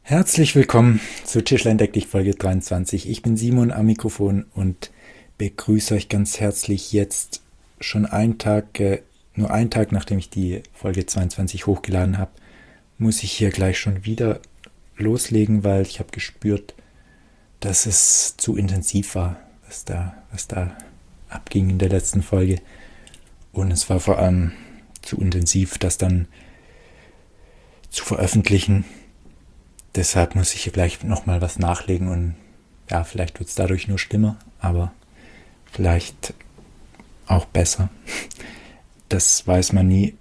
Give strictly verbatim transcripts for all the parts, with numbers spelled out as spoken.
Herzlich willkommen zu Tischlein deck dich Folge dreiundzwanzig. Ich bin Simon am Mikrofon und begrüße euch ganz herzlich jetzt schon einen Tag, äh, nur einen Tag nachdem ich die Folge zweiundzwanzig hochgeladen habe, muss ich hier gleich schon wieder loslegen, weil ich habe gespürt, dass es zu intensiv war, was da, was da abging in der letzten Folge. Und es war vor allem zu intensiv, das dann zu veröffentlichen. Deshalb muss ich hier gleich nochmal was nachlegen und ja, vielleicht wird es dadurch nur schlimmer, aber vielleicht auch besser. Das weiß man nie.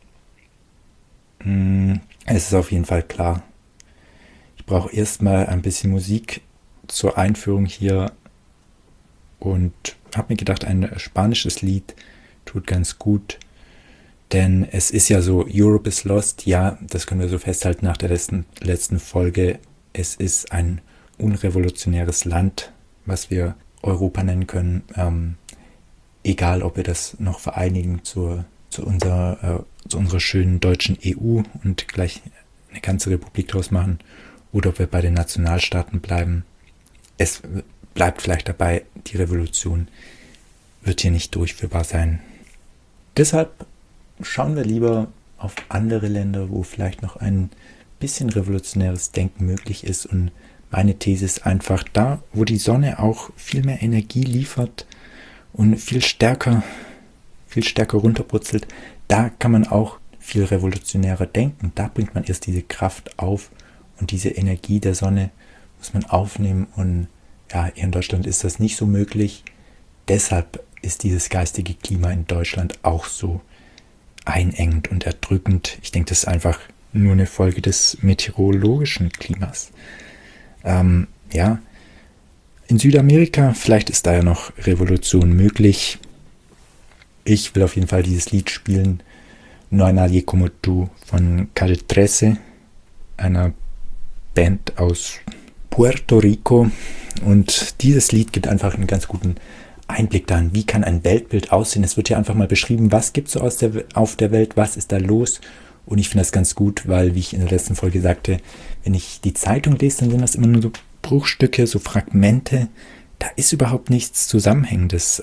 Es ist auf jeden Fall klar. Ich brauche erstmal ein bisschen Musik zur Einführung hier und habe mir gedacht, ein spanisches Lied tut ganz gut. Denn es ist ja so, Europe is lost, ja, das können wir so festhalten nach der letzten, letzten Folge. Es ist ein unrevolutionäres Land, was wir Europa nennen können. Ähm, egal, ob wir das noch vereinigen zur, zu, unserer, äh, zu unserer schönen deutschen E U und gleich eine ganze Republik draus machen oder ob wir bei den Nationalstaaten bleiben. Es bleibt vielleicht dabei, die Revolution wird hier nicht durchführbar sein. Deshalb schauen wir lieber auf andere Länder, wo vielleicht noch ein bisschen revolutionäres Denken möglich ist. Und meine These ist einfach, da wo die Sonne auch viel mehr Energie liefert und viel stärker, viel stärker runterbrutzelt, da kann man auch viel revolutionärer denken. Da bringt man erst diese Kraft auf und diese Energie der Sonne muss man aufnehmen. Und ja, hier in Deutschland ist das nicht so möglich. Deshalb ist dieses geistige Klima in Deutschland auch so einengend und erdrückend. Ich denke, das ist einfach nur eine Folge des meteorologischen Klimas. Ähm, ja, in Südamerika, vielleicht ist da ja noch Revolution möglich. Ich will auf jeden Fall dieses Lied spielen, No hay nadie como tú von Calle dreizehn, einer Band aus Puerto Rico. Und dieses Lied gibt einfach einen ganz guten Einblick darin, wie kann ein Weltbild aussehen. Es wird ja einfach mal beschrieben, was gibt es so aus der, auf der Welt, was ist da los. Und ich finde das ganz gut, weil, wie ich in der letzten Folge sagte, wenn ich die Zeitung lese, dann sind das immer nur so Bruchstücke, so Fragmente. Da ist überhaupt nichts Zusammenhängendes.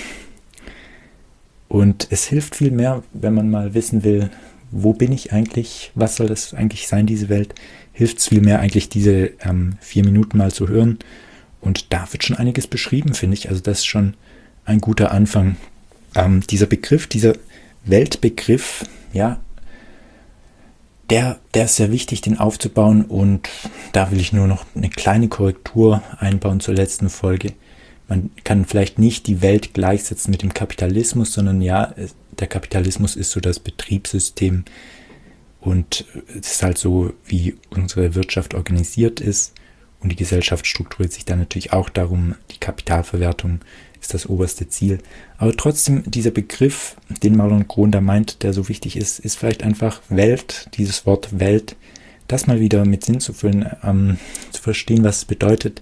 Und es hilft viel mehr, wenn man mal wissen will, wo bin ich eigentlich, was soll das eigentlich sein, diese Welt, hilft es viel mehr eigentlich, diese ähm, vier Minuten mal zu hören. Und da wird schon einiges beschrieben, finde ich. Also das ist schon ein guter Anfang. Ähm, dieser Begriff, dieser Weltbegriff, ja, der, der ist sehr wichtig, den aufzubauen. Und da will ich nur noch eine kleine Korrektur einbauen zur letzten Folge. Man kann vielleicht nicht die Welt gleichsetzen mit dem Kapitalismus, sondern ja, der Kapitalismus ist so das Betriebssystem. Und es ist halt so, wie unsere Wirtschaft organisiert ist. Und die Gesellschaft strukturiert sich dann natürlich auch darum, die Kapitalverwertung ist das oberste Ziel. Aber trotzdem, dieser Begriff, den Marlon Kron da meint, der so wichtig ist, ist vielleicht einfach Welt, dieses Wort Welt, das mal wieder mit Sinn zu füllen, ähm, zu verstehen, was es bedeutet.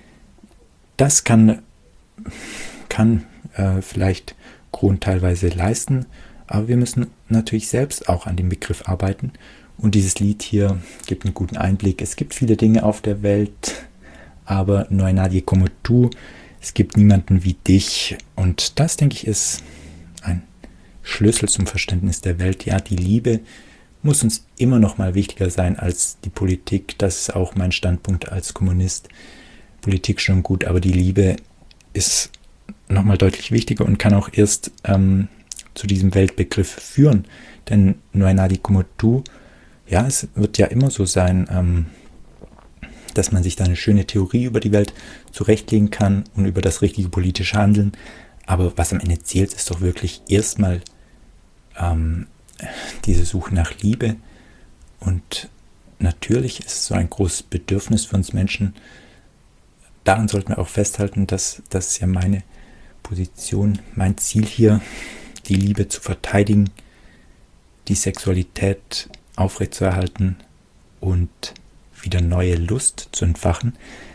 Das kann, kann äh, vielleicht Kron teilweise leisten, aber wir müssen natürlich selbst auch an dem Begriff arbeiten. Und dieses Lied hier gibt einen guten Einblick. Es gibt viele Dinge auf der Welt, aber no hay nadie como tú. Es gibt niemanden wie dich. Und das, denke ich, ist ein Schlüssel zum Verständnis der Welt. Ja, die Liebe muss uns immer noch mal wichtiger sein als die Politik. Das ist auch mein Standpunkt als Kommunist. Politik schon gut, aber die Liebe ist noch mal deutlich wichtiger und kann auch erst ähm, zu diesem Weltbegriff führen. Denn no hay nadie como tú, ja, es wird ja immer so sein, ähm, dass man sich da eine schöne Theorie über die Welt zurechtlegen kann und über das richtige politische Handeln. Aber was am Ende zählt, ist doch wirklich erstmal ähm, diese Suche nach Liebe. Und natürlich ist es so ein großes Bedürfnis für uns Menschen. Daran sollten wir auch festhalten, dass das ist ja meine Position, mein Ziel hier, die Liebe zu verteidigen, die Sexualität aufrechtzuerhalten und wieder neue Lust zu entfachen.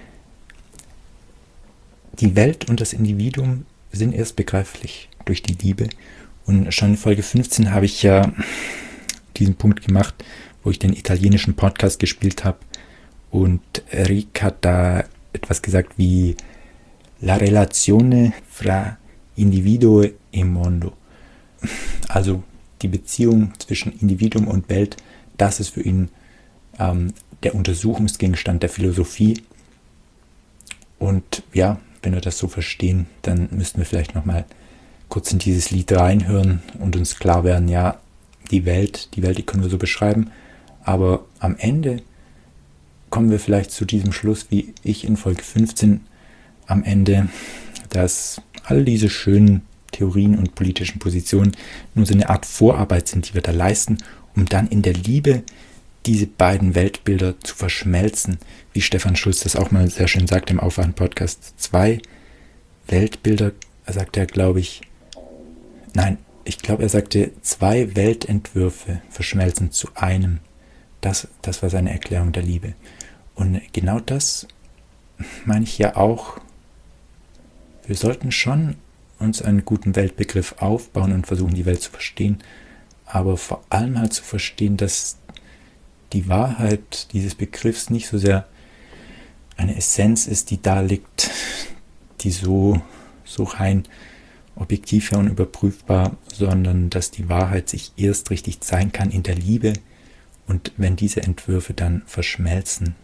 Die Welt und das Individuum sind erst begreiflich durch die Liebe. Und schon in Folge fünfzehn habe ich ja diesen Punkt gemacht, wo ich den italienischen Podcast gespielt habe Und Rick hat da etwas gesagt wie La relazione fra individuo e mondo. Also die Beziehung zwischen Individuum und Welt, das ist für ihn ähm, der Untersuchungsgegenstand der Philosophie. Und ja, wenn wir das so verstehen, dann müssten wir vielleicht nochmal kurz in dieses Lied reinhören und uns klar werden, ja, die Welt, die Welt, die können wir so beschreiben, aber am Ende kommen wir vielleicht zu diesem Schluss, wie ich in Folge fünfzehn am Ende, dass all diese schönen Theorien und politischen Positionen nur so eine Art Vorarbeit sind, die wir da leisten, um dann in der Liebe diese beiden Weltbilder zu verschmelzen, wie Stefan Schulz das auch mal sehr schön sagt im Aufwachen-Podcast. Zwei Weltbilder, sagt er, glaube ich, nein, ich glaube, er sagte, zwei Weltentwürfe verschmelzen zu einem. Das, das war seine Erklärung der Liebe. Und genau das meine ich ja auch. Wir sollten schon uns einen guten Weltbegriff aufbauen und versuchen, die Welt zu verstehen, aber vor allem halt zu verstehen, dass die Wahrheit dieses Begriffs nicht so sehr eine Essenz ist, die da liegt, die so, so rein objektiv und überprüfbar, sondern dass die Wahrheit sich erst richtig zeigen kann in der Liebe und wenn diese Entwürfe dann verschmelzen.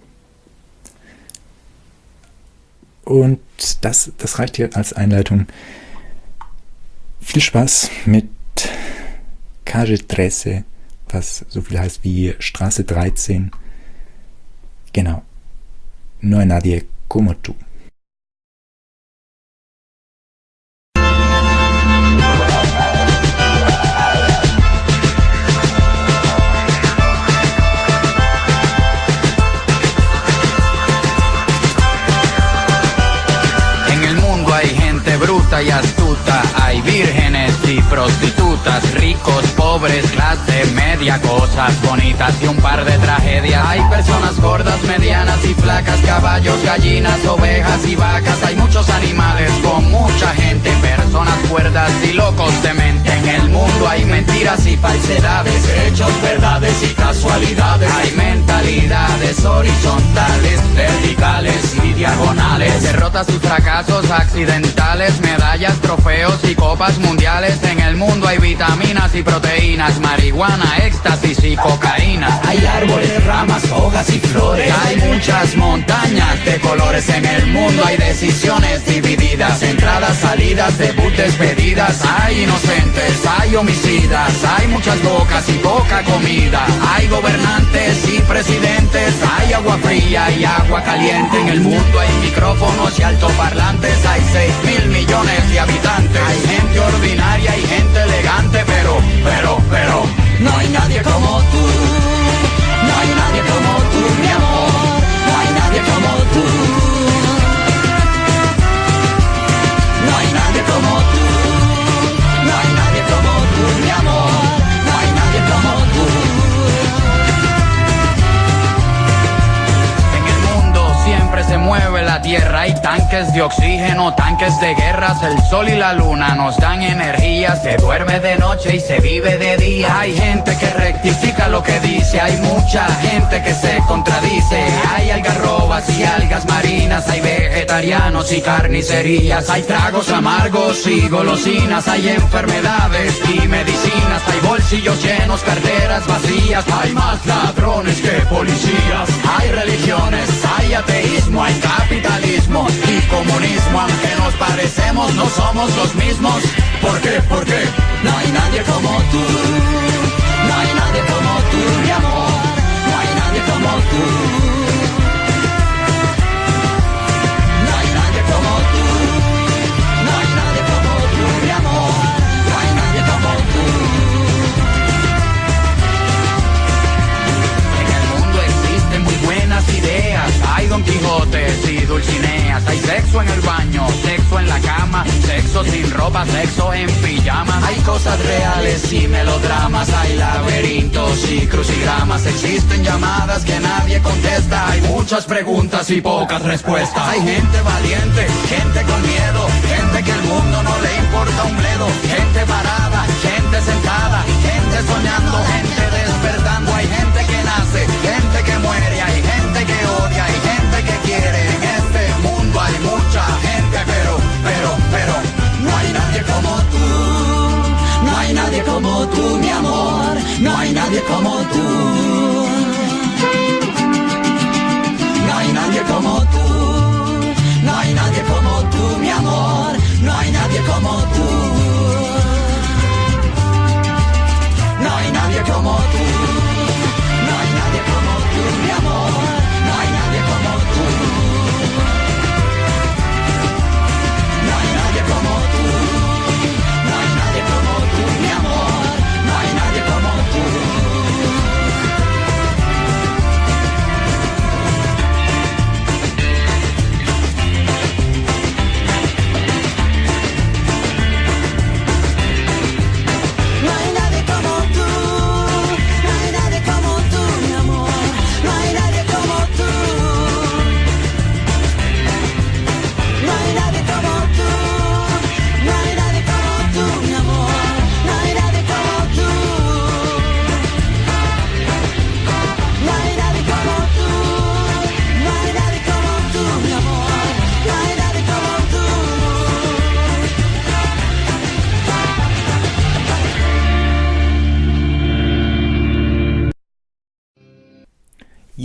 Und das, das reicht hier als Einleitung. Viel Spaß mit Calle trece, was so viel heißt wie Straße dreizehn. Genau. No hay nadie como tú. Y astuta, hay vírgenes y prostitutas, ricos, pobres, clase media, cosas bonitas y un par de tragedias. Hay personas gordas, medianas y flacas, caballos, gallinas, ovejas y vacas. Hay muchos animales con mucha gente, personas cuerdas y locos de mente. En el mundo hay mentiras y falsedades, hechos, verdades y casualidades. Hay mentalidades horizontales, verticales y diagonales, derrotas y fracasos accidentales, medallas, trofeos y copas mundiales. En el mundo hay vitaminas y proteínas, marihuana, éxtasis y cocaína. Hay árboles, ramas, hojas y flores. Hay muchas montañas de colores. En el mundo hay decisiones divididas, entradas, salidas, debut, despedidas. Hay inocentes, hay homicidas, hay muchas bocas y poca comida. Hay gobernantes y presidentes, hay agua fría y agua caliente. En el mundo hay micrófonos y altoparlantes. Hay seis mil millones de habitantes. Hay gente ordinaria y gente elegante, pero, pero, pero no hay nadie como tú. No hay nadie como tú, mi amor. No hay nadie como tú. No hay nadie como tú. No hay nadie como tú, mi amor. No hay nadie como tú. En el mundo siempre se mueve la tierra. Hay tanques de oxígeno, tanques de guerras. El sol y la luna nos dan energía. Se duerme de noche y se vive de día. Hay gente que rectifica lo que dice. Hay mucha gente que se contradice. Hay algarrobas y algas marinas. Hay vegetarianos y carnicerías. Hay tragos amargos y golosinas. Hay enfermedades y medicinas. Hay bolsillos llenos, carteras vacías. Hay más ladrones que policías. Hay religiones, hay ateísmo, hay capitalismo y comunismo. Aunque nos parecemos, no somos los mismos. ¿Por qué? ¿Por qué? No hay nadie como tú. No hay nadie como tú, mi amor. No hay nadie como tú. No hay nadie como tú. No hay nadie como tú, mi amor. No hay nadie como tú. En el mundo existen muy buenas ideas. Hay Don Quijotes y Dulcineas. Hay sexo en el baño, sexo en la cama, sexo sin ropa, sexo en pijama. Hay cosas reales y melodramas. Hay laberintos y crucigramas. Existen llamadas que nadie contesta. Hay muchas preguntas y pocas respuestas. Hay gente valiente, gente con miedo, gente que el mundo no le importa un bledo. Gente parada, gente sentada, gente soñando, gente despertando. Hay gente que nace, gente que muere, hay gente que odia.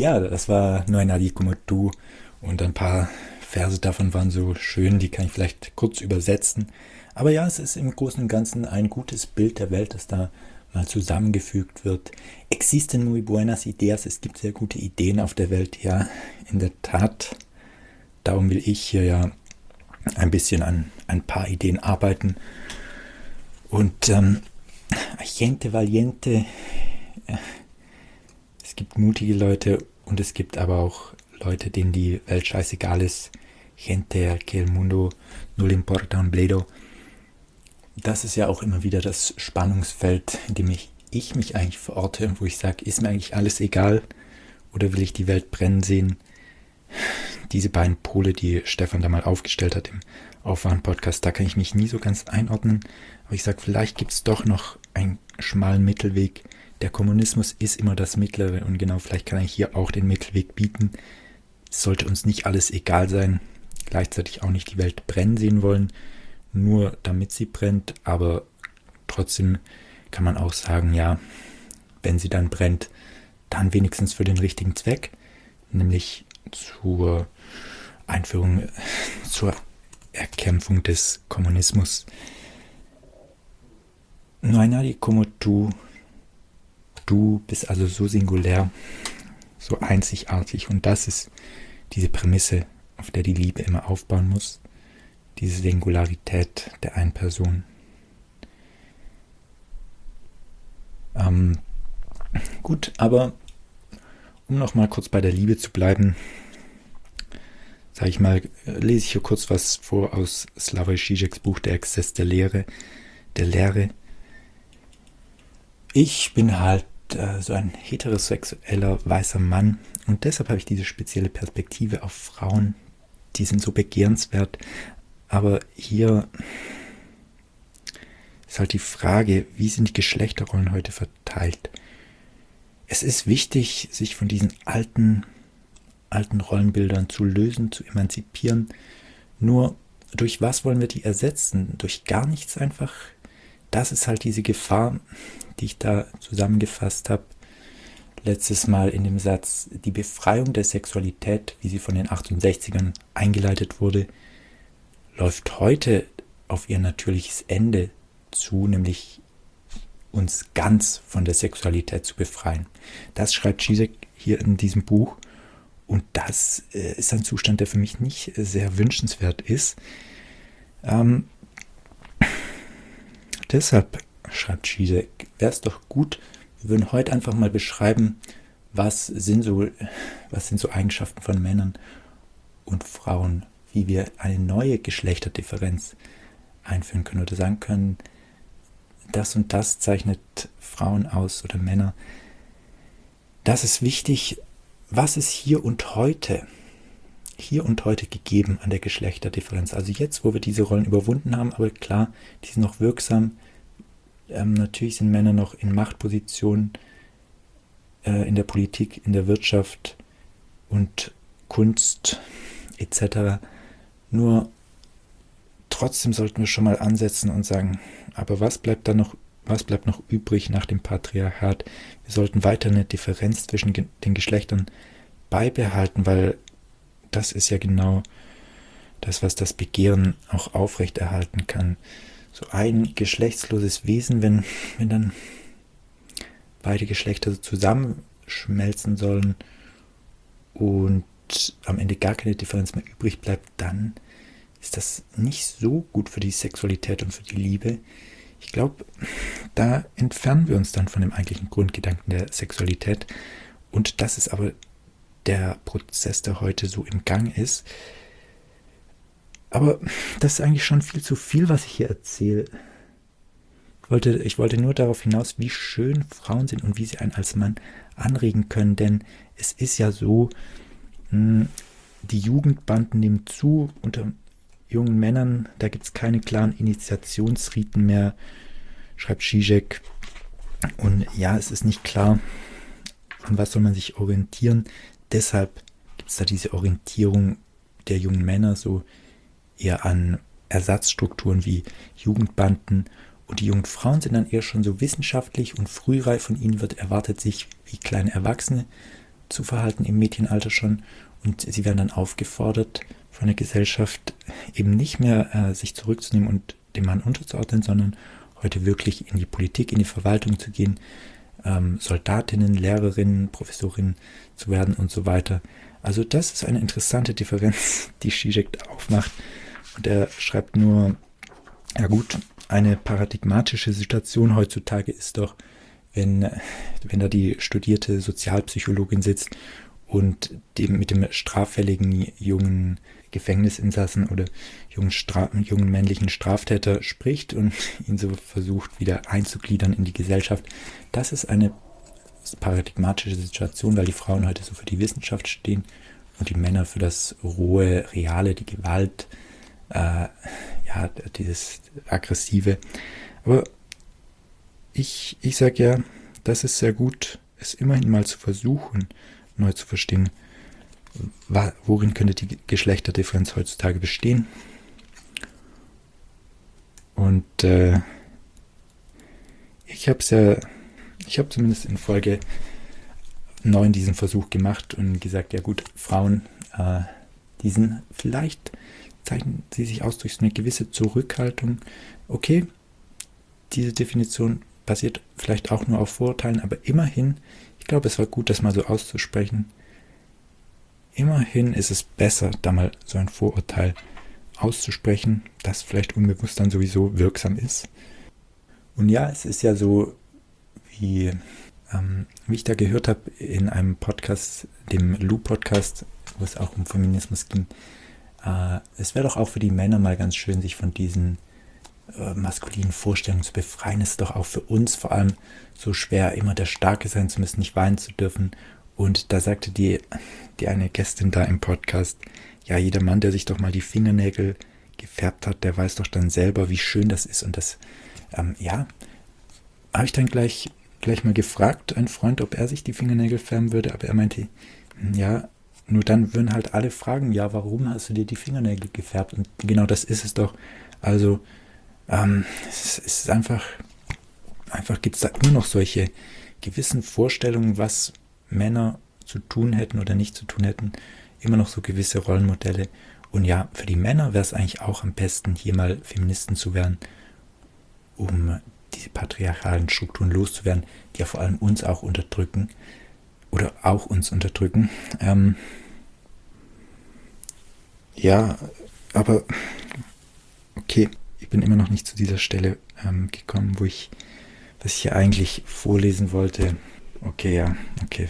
Ja, das war No hay nadie como tú und ein paar Verse davon waren so schön, die kann ich vielleicht kurz übersetzen. Aber ja, es ist im Großen und Ganzen ein gutes Bild der Welt, das da mal zusammengefügt wird. Existen muy buenas ideas, es gibt sehr gute Ideen auf der Welt, ja, in der Tat. Darum will ich hier ja ein bisschen an ein paar Ideen arbeiten. Und ähm, gente valiente, es gibt mutige Leute und es gibt aber auch Leute, denen die Welt scheißegal ist. Gente que el mundo no le importa un bledo. Das ist ja auch immer wieder das Spannungsfeld, in dem ich, ich mich eigentlich verorte, wo ich sage, ist mir eigentlich alles egal oder will ich die Welt brennen sehen? Diese beiden Pole, die Stefan da mal aufgestellt hat im Aufwachen-Podcast, da kann ich mich nie so ganz einordnen. Aber ich sage, vielleicht gibt es doch noch einen schmalen Mittelweg. Der Kommunismus ist immer das Mittlere und genau, vielleicht kann ich hier auch den Mittelweg bieten. Es sollte uns nicht alles egal sein, gleichzeitig auch nicht die Welt brennen sehen wollen, nur damit sie brennt, aber trotzdem kann man auch sagen, ja, wenn sie dann brennt, dann wenigstens für den richtigen Zweck, nämlich zur Einführung, zur Erkämpfung des Kommunismus. No hay nadie como tú. Du bist also so singulär, so einzigartig und das ist diese Prämisse, auf der die Liebe immer aufbauen muss. Diese Singularität der einen Person. Ähm, gut, aber um noch mal kurz bei der Liebe zu bleiben, sage ich mal, lese ich hier kurz was vor aus Slavoj Žižeks Buch Der Exzess der Lehre. Der Lehre. Ich bin halt äh, so ein heterosexueller weißer Mann und deshalb habe ich diese spezielle Perspektive auf Frauen. Die sind so begehrenswert. Aber hier ist halt die Frage, wie sind die Geschlechterrollen heute verteilt? Es ist wichtig, sich von diesen alten, alten Rollenbildern zu lösen, zu emanzipieren. Nur durch was wollen wir die ersetzen? Durch gar nichts einfach? Das ist halt diese Gefahr, die ich da zusammengefasst habe. Letztes Mal in dem Satz, die Befreiung der Sexualität, wie sie von den achtundsechzigern eingeleitet wurde, läuft heute auf ihr natürliches Ende zu, nämlich uns ganz von der Sexualität zu befreien. Das schreibt Žižek hier in diesem Buch und das äh, ist ein Zustand, der für mich nicht sehr wünschenswert ist. Ähm, deshalb, schreibt Žižek, wäre es doch gut, wir würden heute einfach mal beschreiben, was sind so, was sind so Eigenschaften von Männern und Frauen, wie wir eine neue Geschlechterdifferenz einführen können oder sagen können, das und das zeichnet Frauen aus oder Männer. Das ist wichtig. Was ist hier und heute, hier und heute gegeben an der Geschlechterdifferenz? Also jetzt, wo wir diese Rollen überwunden haben, aber klar, die sind noch wirksam. Ähm, natürlich sind Männer noch in Machtpositionen äh, in der Politik, in der Wirtschaft und Kunst et cetera. Nur trotzdem sollten wir schon mal ansetzen und sagen, aber was bleibt da noch, was bleibt noch übrig nach dem Patriarchat? Wir sollten weiter eine Differenz zwischen ge- den Geschlechtern beibehalten, weil das ist ja genau das, was das Begehren auch aufrechterhalten kann. So ein geschlechtsloses Wesen, wenn, wenn dann beide Geschlechter zusammenschmelzen sollen und am Ende gar keine Differenz mehr übrig bleibt, dann ist das nicht so gut für die Sexualität und für die Liebe. Ich glaube, da entfernen wir uns dann von dem eigentlichen Grundgedanken der Sexualität. Und das ist aber der Prozess, der heute so im Gang ist. Aber das ist eigentlich schon viel zu viel, was ich hier erzähle. Ich wollte, ich wollte nur darauf hinaus, wie schön Frauen sind und wie sie einen als Mann anregen können. Denn es ist ja so, die Jugendbanden nehmen zu unter jungen Männern, da gibt es keine klaren Initiationsriten mehr, schreibt Žižek. Und ja, es ist nicht klar, an was soll man sich orientieren. Deshalb gibt es da diese Orientierung der jungen Männer so eher an Ersatzstrukturen wie Jugendbanden. Und die jungen Frauen sind dann eher schon so wissenschaftlich und frühreif. Von ihnen wird erwartet, sich wie kleine Erwachsene zu verhalten im Mädchenalter schon und sie werden dann aufgefordert von der Gesellschaft eben nicht mehr äh, sich zurückzunehmen und dem Mann unterzuordnen, sondern heute wirklich in die Politik, in die Verwaltung zu gehen, ähm, Soldatinnen, Lehrerinnen, Professorinnen zu werden und so weiter. Also das ist eine interessante Differenz, die Zizek aufmacht. Und er schreibt nur, ja gut, eine paradigmatische Situation heutzutage ist doch, wenn, wenn da die studierte Sozialpsychologin sitzt und dem, mit dem straffälligen jungen Gefängnisinsassen oder jungen, Stra- jungen männlichen Straftäter spricht und ihn so versucht, wieder einzugliedern in die Gesellschaft. Das ist eine paradigmatische Situation, weil die Frauen heute so für die Wissenschaft stehen und die Männer für das rohe, reale, die Gewalt, äh, ja, dieses Aggressive. Aber ich, ich sage ja, das ist sehr gut, es immerhin mal zu versuchen, neu zu verstehen, worin könnte die Geschlechterdifferenz heutzutage bestehen. Und äh, ich habe es ja, ich habe zumindest in Folge neun diesen Versuch gemacht und gesagt, ja gut, Frauen, äh, diesen, vielleicht zeichnen sie sich aus durch so eine gewisse Zurückhaltung. Okay, diese Definition basiert vielleicht auch nur auf Vorurteilen, aber immerhin, ich glaube, es war gut, das mal so auszusprechen. Immerhin ist es besser, da mal so ein Vorurteil auszusprechen, das vielleicht unbewusst dann sowieso wirksam ist. Und ja, es ist ja so, wie, ähm, wie ich da gehört habe in einem Podcast, dem Lou-Podcast, wo es auch um Feminismus ging, äh, es wäre doch auch für die Männer mal ganz schön, sich von diesen äh, maskulinen Vorstellungen zu befreien. Es ist doch auch für uns vor allem so schwer, immer der Starke sein zu müssen, nicht weinen zu dürfen. Und da sagte die, die eine Gästin da im Podcast, ja, jeder Mann, der sich doch mal die Fingernägel gefärbt hat, der weiß doch dann selber, wie schön das ist. Und das, ähm, ja, habe ich dann gleich, gleich mal gefragt, einen Freund, ob er sich die Fingernägel färben würde, aber er meinte, ja, nur dann würden halt alle fragen, ja, warum hast du dir die Fingernägel gefärbt? Und genau das ist es doch. Also, ähm, es ist einfach, einfach gibt es da immer noch solche gewissen Vorstellungen, was Männer zu tun hätten oder nicht zu tun hätten, immer noch so gewisse Rollenmodelle. Und ja, für die Männer wäre es eigentlich auch am besten, hier mal Feministen zu werden, um diese patriarchalen Strukturen loszuwerden, die ja vor allem uns auch unterdrücken oder auch uns unterdrücken. Ähm, ja, aber okay, ich bin immer noch nicht zu dieser Stelle ähm, gekommen, wo ich, was ich hier eigentlich vorlesen wollte. Okay, ja, okay.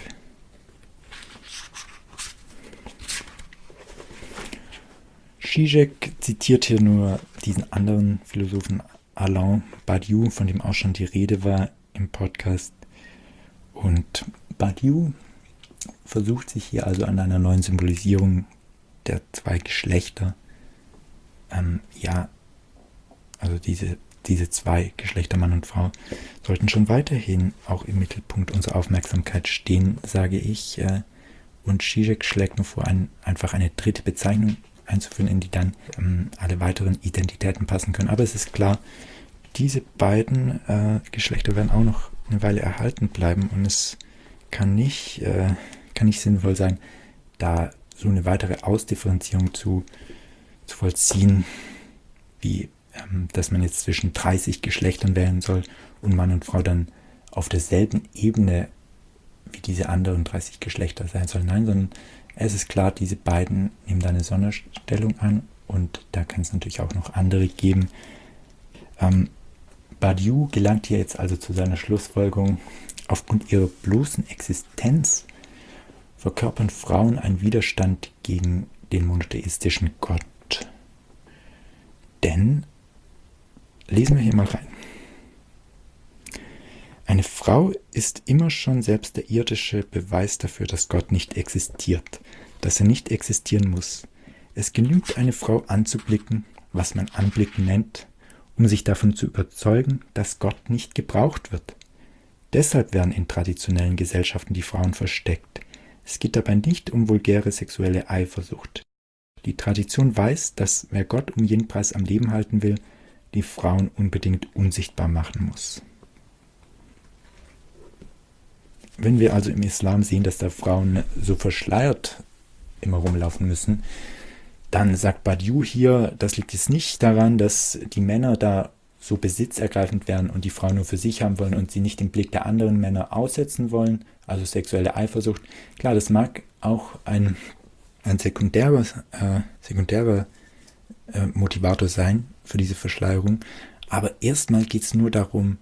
Zizek zitiert hier nur diesen anderen Philosophen Alain Badiou, von dem auch schon die Rede war im Podcast. Und Badiou versucht sich hier also an einer neuen Symbolisierung der zwei Geschlechter, ähm, ja, also diese, diese zwei Geschlechter, Mann und Frau, sollten schon weiterhin auch im Mittelpunkt unserer Aufmerksamkeit stehen, sage ich. Äh, und Zizek schlägt nur vor, ein, einfach eine dritte Bezeichnung einzuführen, in die dann ähm, alle weiteren Identitäten passen können. Aber es ist klar, diese beiden äh, Geschlechter werden auch noch eine Weile erhalten bleiben und es kann nicht, äh, kann nicht sinnvoll sein, da so eine weitere Ausdifferenzierung zu, zu vollziehen, wie ähm, dass man jetzt zwischen dreißig Geschlechtern wählen soll und Mann und Frau dann auf derselben Ebene wie diese anderen dreißig Geschlechter sein sollen. Nein, sondern es ist klar, diese beiden nehmen da eine Sonderstellung an und da kann es natürlich auch noch andere geben. Ähm, Badiou gelangt hier jetzt also zu seiner Schlussfolgerung, aufgrund ihrer bloßen Existenz verkörpern Frauen einen Widerstand gegen den monotheistischen Gott. Denn, lesen wir hier mal rein, eine Frau ist immer schon selbst der irdische Beweis dafür, dass Gott nicht existiert, dass er nicht existieren muss. Es genügt, eine Frau anzublicken, was man Anblicken nennt, um sich davon zu überzeugen, dass Gott nicht gebraucht wird. Deshalb werden in traditionellen Gesellschaften die Frauen versteckt. Es geht dabei nicht um vulgäre sexuelle Eifersucht. Die Tradition weiß, dass wer Gott um jeden Preis am Leben halten will, die Frauen unbedingt unsichtbar machen muss. wenn wir also im Islam sehen, dass da Frauen so verschleiert immer rumlaufen müssen, dann sagt Badiou hier, das liegt jetzt nicht daran, dass die Männer da so besitzergreifend werden und die Frauen nur für sich haben wollen und sie nicht den Blick der anderen Männer aussetzen wollen, also sexuelle Eifersucht. Klar, das mag auch ein, ein sekundärer, äh, sekundärer äh, Motivator sein für diese Verschleierung, aber erstmal geht es nur darum,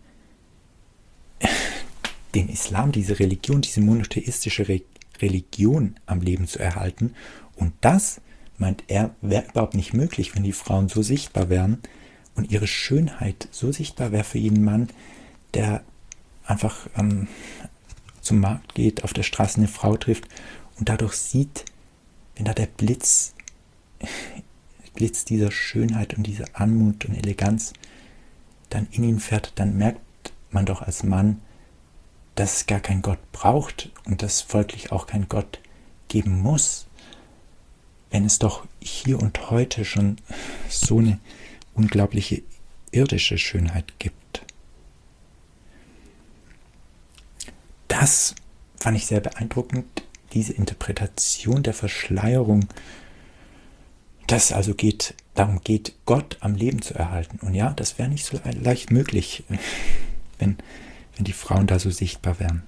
den Islam, diese Religion, diese monotheistische Re- Religion am Leben zu erhalten. Und das, meint er, wäre überhaupt nicht möglich, wenn die Frauen so sichtbar wären und ihre Schönheit so sichtbar wäre für jeden Mann, der einfach ähm, zum Markt geht, auf der Straße eine Frau trifft und dadurch sieht, wenn da der Blitz, Blitz dieser Schönheit und dieser Anmut und Eleganz dann in ihn fährt, dann merkt man doch als Mann, dass es gar keinen Gott braucht und dass folglich auch kein Gott geben muss, wenn es doch hier und heute schon so eine unglaubliche irdische Schönheit gibt. Das fand ich sehr beeindruckend, diese Interpretation der Verschleierung, dass es also geht, darum geht, Gott am Leben zu erhalten. Und ja, das wäre nicht so leicht möglich, wenn wenn die Frauen da so sichtbar wären.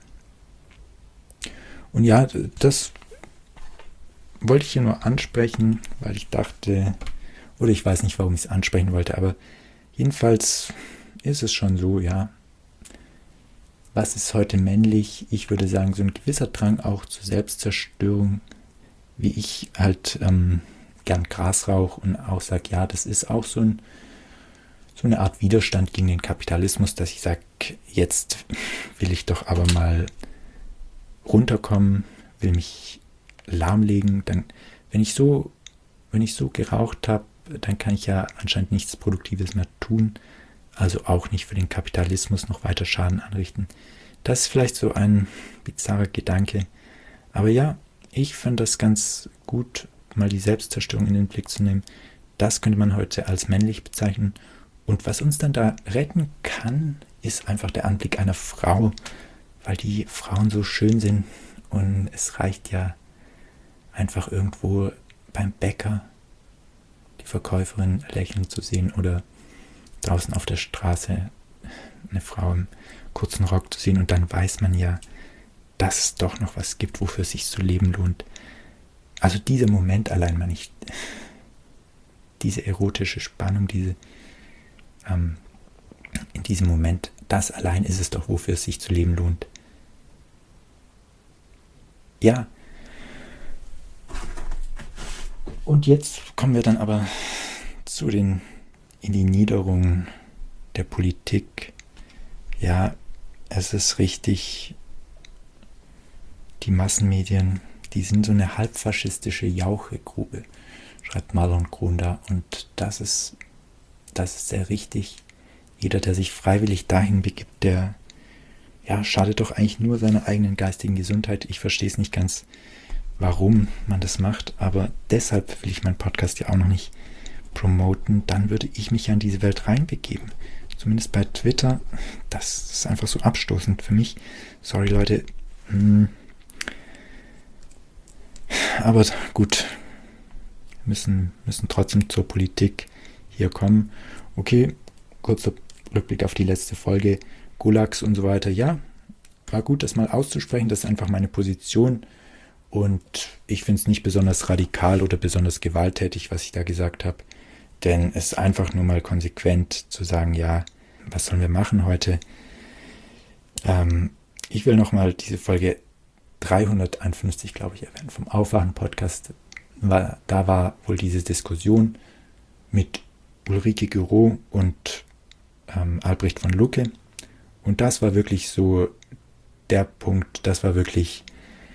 Und ja, das wollte ich hier nur ansprechen, weil ich dachte, oder ich weiß nicht, warum ich es ansprechen wollte, aber jedenfalls ist es schon so, ja, was ist heute männlich? Ich würde sagen, so ein gewisser Drang auch zur Selbstzerstörung, wie ich halt ähm, gern Gras rauche und auch sage, ja, das ist auch so ein so eine Art Widerstand gegen den Kapitalismus, dass ich sage, jetzt will ich doch aber mal runterkommen, will mich lahmlegen. Dann, wenn ich so, wenn ich so geraucht habe, dann kann ich ja anscheinend nichts Produktives mehr tun, also auch nicht für den Kapitalismus noch weiter Schaden anrichten. Das ist vielleicht so ein bizarrer Gedanke. Aber ja, ich finde das ganz gut, mal die Selbstzerstörung in den Blick zu nehmen. Das könnte man heute als männlich bezeichnen. Und was uns dann da retten kann, ist einfach der Anblick einer Frau, weil die Frauen so schön sind und es reicht ja einfach irgendwo beim Bäcker die Verkäuferin lächeln zu sehen oder draußen auf der Straße eine Frau im kurzen Rock zu sehen und dann weiß man ja, dass es doch noch was gibt, wofür es sich zu leben lohnt. Also dieser Moment allein, man nicht, diese erotische Spannung, diese Ähm, in diesem Moment, das allein ist es doch, wofür es sich zu leben lohnt. Ja. Und jetzt kommen wir dann aber zu den, in die Niederungen der Politik. Ja, es ist richtig, die Massenmedien, die sind so eine halbfaschistische Jauchegrube, schreibt Marlon Grunda, und das ist Das ist sehr richtig. Jeder, der sich freiwillig dahin begibt, der ja, schadet doch eigentlich nur seiner eigenen geistigen Gesundheit. Ich verstehe es nicht ganz, warum man das macht, aber deshalb will ich meinen Podcast ja auch noch nicht promoten. Dann würde ich mich ja in diese Welt reinbegeben. Zumindest bei Twitter. Das ist einfach so abstoßend für mich. Sorry, Leute. Aber gut, wir müssen, müssen trotzdem zur Politik hier kommen. Okay, kurzer Rückblick auf die letzte Folge, Gulags und so weiter. Ja, war gut, das mal auszusprechen. Das ist einfach meine Position und ich finde es nicht besonders radikal oder besonders gewalttätig, was ich da gesagt habe, denn es ist einfach nur mal konsequent zu sagen, ja, was sollen wir machen heute? Ähm, ich will nochmal diese Folge dreihunderteinundfünfzig, glaube ich, erwähnen, vom Aufwachen-Podcast. War, da war wohl diese Diskussion mit Ulrike Guiraud und ähm, Albrecht von Lucke. Und das war wirklich so der Punkt, das war wirklich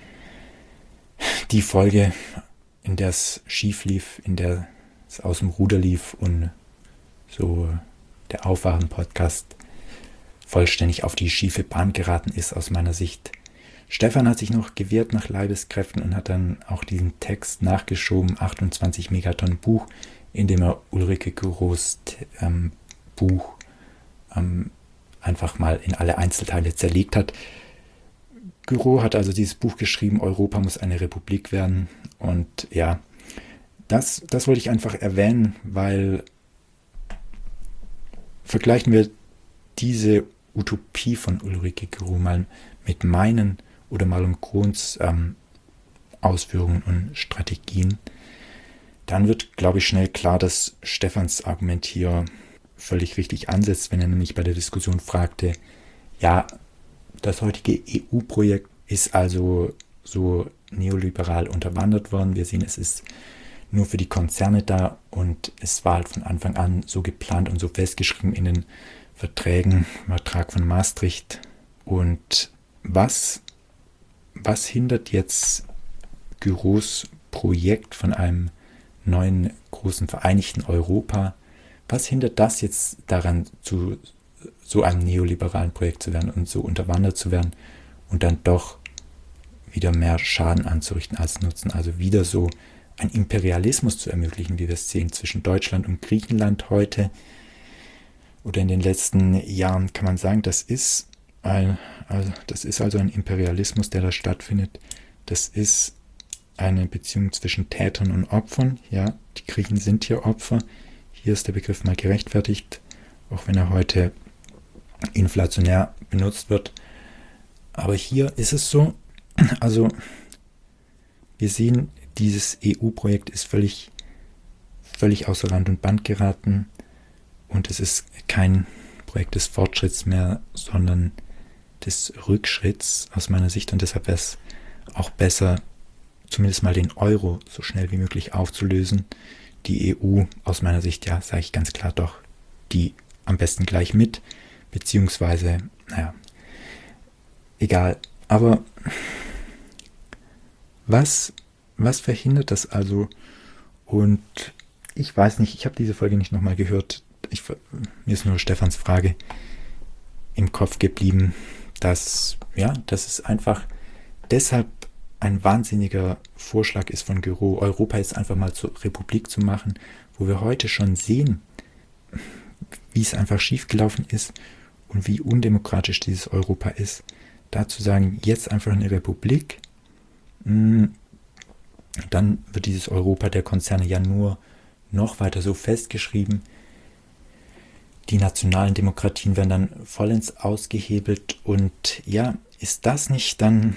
die Folge, in der es schief lief, in der es aus dem Ruder lief und so der Aufwachen-Podcast vollständig auf die schiefe Bahn geraten ist aus meiner Sicht. Stefan hat sich noch gewehrt nach Leibeskräften und hat dann auch diesen Text nachgeschoben, achtundzwanzig Megatonnen Buch, in dem er Ulrike Guirauds ähm, Buch ähm, einfach mal in alle Einzelteile zerlegt hat. Giraud hat also dieses Buch geschrieben, Europa muss eine Republik werden. Und ja, das, das wollte ich einfach erwähnen, weil vergleichen wir diese Utopie von Ulrike Giraud mal mit meinen oder Malcolm Crohns ähm, Ausführungen und Strategien, dann wird, glaube ich, schnell klar, dass Stefans Argument hier völlig richtig ansetzt, wenn er nämlich bei der Diskussion fragte, ja, das heutige E U-Projekt ist also so neoliberal unterwandert worden. Wir sehen, es ist nur für die Konzerne da und es war halt von Anfang an so geplant und so festgeschrieben in den Verträgen, im Vertrag von Maastricht. Und was, was hindert jetzt Girauds Projekt von einem neuen großen vereinigten Europa, was hindert das jetzt daran, zu so einem neoliberalen Projekt zu werden und so unterwandert zu werden und dann doch wieder mehr Schaden anzurichten als Nutzen, also wieder so ein Imperialismus zu ermöglichen, wie wir es sehen zwischen Deutschland und Griechenland heute oder in den letzten Jahren, kann man sagen, das ist ein, also das ist also ein Imperialismus, der da stattfindet. Das ist eine Beziehung zwischen Tätern und Opfern. Ja, die Griechen sind hier Opfer. Hier ist der Begriff mal gerechtfertigt, auch wenn er heute inflationär benutzt wird. Aber hier ist es so, also wir sehen, dieses E U-Projekt ist völlig, völlig außer Rand und Band geraten und es ist kein Projekt des Fortschritts mehr, sondern des Rückschritts aus meiner Sicht, und deshalb wäre es auch besser, zumindest mal den Euro so schnell wie möglich aufzulösen. Die E U, aus meiner Sicht, ja, sage ich ganz klar doch, die am besten gleich mit, beziehungsweise, naja, egal. Aber was, was verhindert das also? Und ich weiß nicht, ich habe diese Folge nicht nochmal gehört. Ich, mir ist nur Stefans Frage im Kopf geblieben, dass, ja, dass es einfach deshalb ein wahnsinniger Vorschlag ist von Giraud, Europa jetzt einfach mal zur Republik zu machen, wo wir heute schon sehen, wie es einfach schiefgelaufen ist und wie undemokratisch dieses Europa ist. Da zu sagen, jetzt einfach eine Republik, dann wird dieses Europa der Konzerne ja nur noch weiter so festgeschrieben. Die nationalen Demokratien werden dann vollends ausgehebelt und ja, ist das nicht dann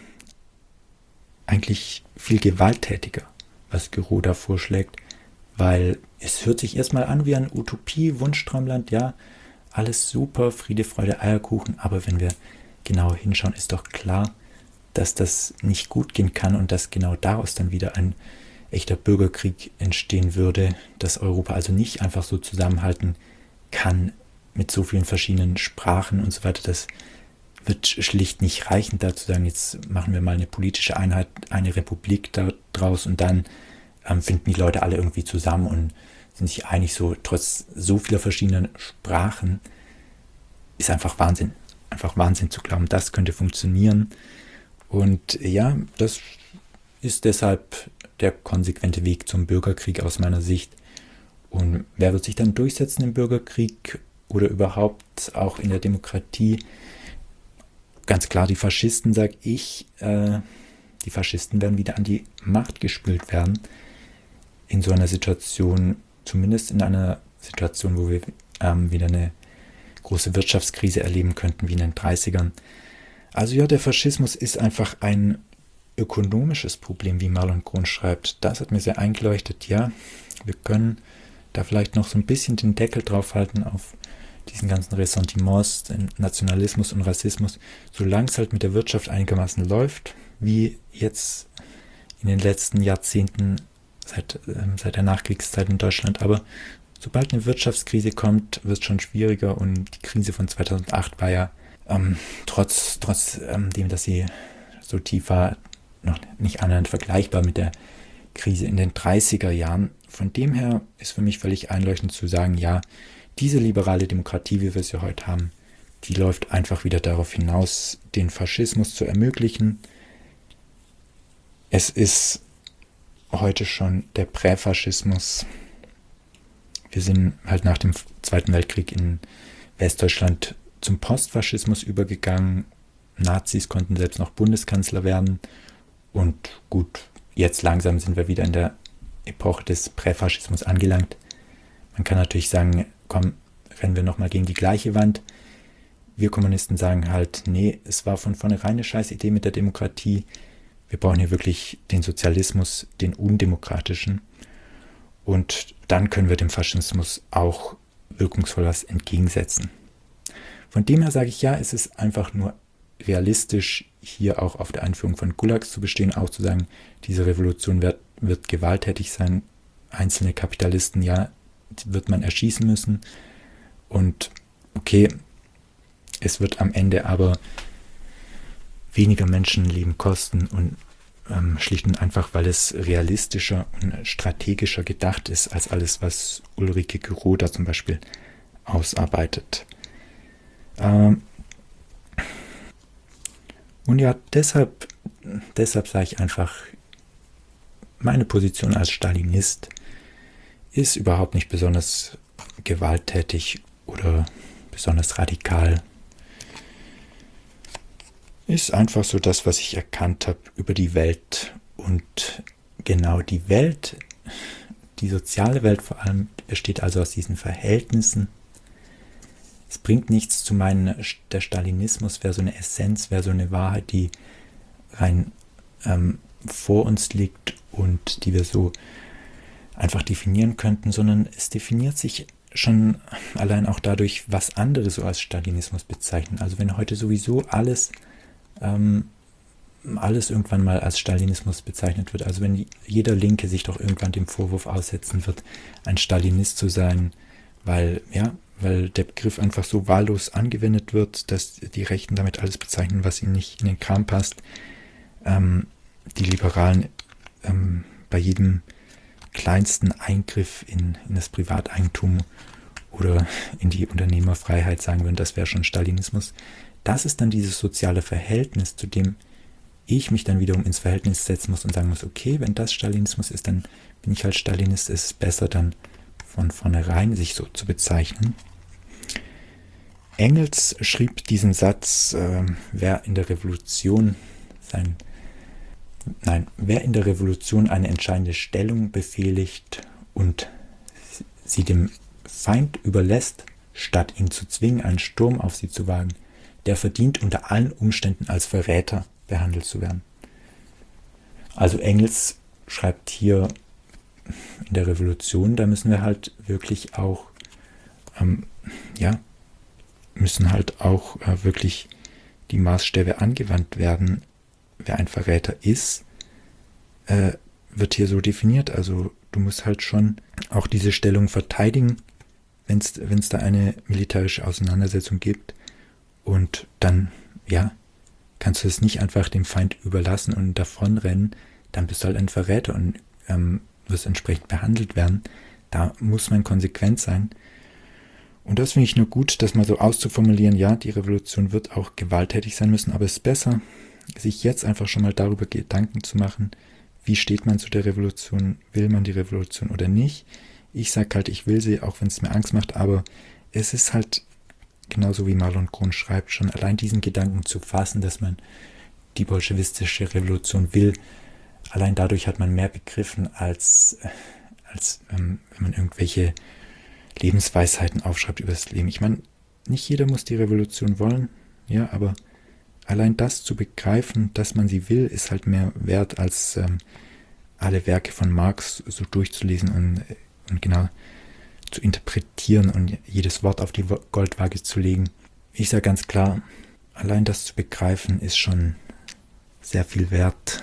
eigentlich viel gewalttätiger, was Giraud da vorschlägt, weil es hört sich erstmal an wie eine Utopie, Wunschtraumland, ja, alles super, Friede, Freude, Eierkuchen, aber wenn wir genau hinschauen, ist doch klar, dass das nicht gut gehen kann und dass genau daraus dann wieder ein echter Bürgerkrieg entstehen würde, dass Europa also nicht einfach so zusammenhalten kann mit so vielen verschiedenen Sprachen und so weiter. Das wird schlicht nicht reichen, da zu sagen, jetzt machen wir mal eine politische Einheit, eine Republik daraus und dann ähm, finden die Leute alle irgendwie zusammen und sind sich einig, so trotz so vieler verschiedener Sprachen ist einfach Wahnsinn. Einfach Wahnsinn zu glauben, das könnte funktionieren. Und ja, das ist deshalb der konsequente Weg zum Bürgerkrieg aus meiner Sicht. Und wer wird sich dann durchsetzen im Bürgerkrieg oder überhaupt auch in der Demokratie? Ganz klar die Faschisten, sage ich. Äh, die Faschisten werden wieder an die Macht gespült werden. In so einer Situation, zumindest in einer Situation, wo wir ähm, wieder eine große Wirtschaftskrise erleben könnten, wie in den dreißigern. Also ja, der Faschismus ist einfach ein ökonomisches Problem, wie Marlon Crohn schreibt. Das hat mir sehr eingeleuchtet. Ja, wir können da vielleicht noch so ein bisschen den Deckel draufhalten auf diesen ganzen Ressentiments, den Nationalismus und Rassismus, solange es halt mit der Wirtschaft einigermaßen läuft, wie jetzt in den letzten Jahrzehnten seit, äh, seit der Nachkriegszeit in Deutschland. Aber sobald eine Wirtschaftskrise kommt, wird es schon schwieriger und die Krise von zweitausendacht war ja ähm, trotz, trotz ähm, dem, dass sie so tief war, noch nicht annähernd vergleichbar mit der Krise in den dreißiger Jahren. Von dem her ist für mich völlig einleuchtend zu sagen, ja, diese liberale Demokratie, wie wir sie heute haben, die läuft einfach wieder darauf hinaus, den Faschismus zu ermöglichen. Es ist heute schon der Präfaschismus. Wir sind halt nach dem Zweiten Weltkrieg in Westdeutschland zum Postfaschismus übergegangen Nazis konnten selbst noch Bundeskanzler werden. Und gut, jetzt langsam sind wir wieder in der Epoche des Präfaschismus angelangt. Man kann natürlich sagen, komm, rennen wir nochmal gegen die gleiche Wand. Wir Kommunisten sagen halt, nee, es war von vornherein eine scheiß Idee mit der Demokratie. Wir brauchen hier wirklich den Sozialismus, den undemokratischen. Und dann können wir dem Faschismus auch wirkungsvoll was entgegensetzen. Von dem her sage ich ja, es ist einfach nur realistisch, hier auch auf der Einführung von Gulags zu bestehen, auch zu sagen, diese Revolution wird, wird gewalttätig sein. Einzelne Kapitalisten, ja, wird man erschießen müssen. Und okay, es wird am Ende aber weniger Menschenleben kosten und ähm, schlicht und einfach, weil es realistischer und strategischer gedacht ist, als alles, was Ulrike Kuroda zum Beispiel ausarbeitet. Ähm und ja, deshalb, deshalb sage ich einfach, meine Position als Stalinist ist überhaupt nicht besonders gewalttätig oder besonders radikal. Ist einfach so das, was ich erkannt habe über die Welt. Und genau die Welt, die soziale Welt vor allem, besteht also aus diesen Verhältnissen. Es bringt nichts zu meinen, der Stalinismus wäre so eine Essenz, wäre so eine Wahrheit, die rein ähm, vor uns liegt und die wir so einfach definieren könnten, sondern es definiert sich schon allein auch dadurch, was andere so als Stalinismus bezeichnen. Also wenn heute sowieso alles ähm, alles irgendwann mal als Stalinismus bezeichnet wird, also wenn jeder Linke sich doch irgendwann dem Vorwurf aussetzen wird, ein Stalinist zu sein, weil, ja, weil der Begriff einfach so wahllos angewendet wird, dass die Rechten damit alles bezeichnen, was ihnen nicht in den Kram passt. Ähm, die Liberalen ähm, bei jedem kleinsten Eingriff in, in das Privateigentum oder in die Unternehmerfreiheit sagen würden, das wäre schon Stalinismus. Das ist dann dieses soziale Verhältnis, zu dem ich mich dann wiederum ins Verhältnis setzen muss und sagen muss, okay, wenn das Stalinismus ist, dann bin ich halt Stalinist, ist es besser dann von vornherein sich so zu bezeichnen. Engels schrieb diesen Satz, äh, wer in der Revolution sein Nein, wer in der Revolution eine entscheidende Stellung befehligt und sie dem Feind überlässt, statt ihn zu zwingen, einen Sturm auf sie zu wagen, der verdient unter allen Umständen als Verräter behandelt zu werden. Also Engels schreibt hier in der Revolution, da müssen wir halt wirklich auch, ähm, ja, müssen halt auch äh, wirklich die Maßstäbe angewandt werden. Wer ein Verräter ist, äh, wird hier so definiert. Also du musst halt schon auch diese Stellung verteidigen, wenn es da eine militärische Auseinandersetzung gibt. Und dann, ja, kannst du es nicht einfach dem Feind überlassen und davonrennen. Dann bist du halt ein Verräter und ähm, wirst entsprechend behandelt werden. Da muss man konsequent sein. Und das finde ich nur gut, das mal so auszuformulieren. Ja, die Revolution wird auch gewalttätig sein müssen, aber es ist besser, sich jetzt einfach schon mal darüber Gedanken zu machen, wie steht man zu der Revolution, will man die Revolution oder nicht. Ich sage halt, ich will sie, auch wenn es mir Angst macht, aber es ist halt, genauso wie Marlon Krohn schreibt, schon allein diesen Gedanken zu fassen, dass man die bolschewistische Revolution will, allein dadurch hat man mehr begriffen, als, als ähm, wenn man irgendwelche Lebensweisheiten aufschreibt über das Leben. Ich meine, nicht jeder muss die Revolution wollen, ja, aber allein das zu begreifen, dass man sie will, ist halt mehr wert, als ähm, alle Werke von Marx so durchzulesen und, und genau zu interpretieren und jedes Wort auf die Goldwaage zu legen. Ich sage ganz klar, allein das zu begreifen, ist schon sehr viel wert.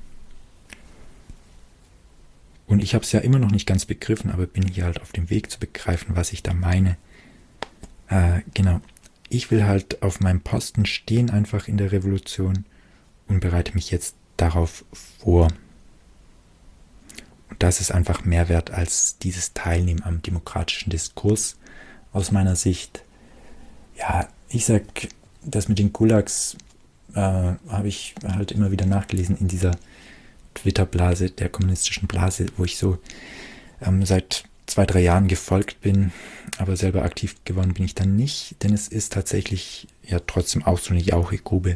Und ich habe es ja immer noch nicht ganz begriffen, aber bin hier halt auf dem Weg zu begreifen, was ich da meine. Äh, genau. Ich will halt auf meinem Posten stehen, einfach in der Revolution und bereite mich jetzt darauf vor. Und das ist einfach mehr wert als dieses Teilnehmen am demokratischen Diskurs aus meiner Sicht. Ja, ich sag, das mit den Gulags äh, habe ich halt immer wieder nachgelesen in dieser Twitter-Blase, der kommunistischen Blase, wo ich so ähm, seit zwei, drei Jahren gefolgt bin, aber selber aktiv geworden bin ich dann nicht, denn es ist tatsächlich ja trotzdem auch so eine Jauchegrube,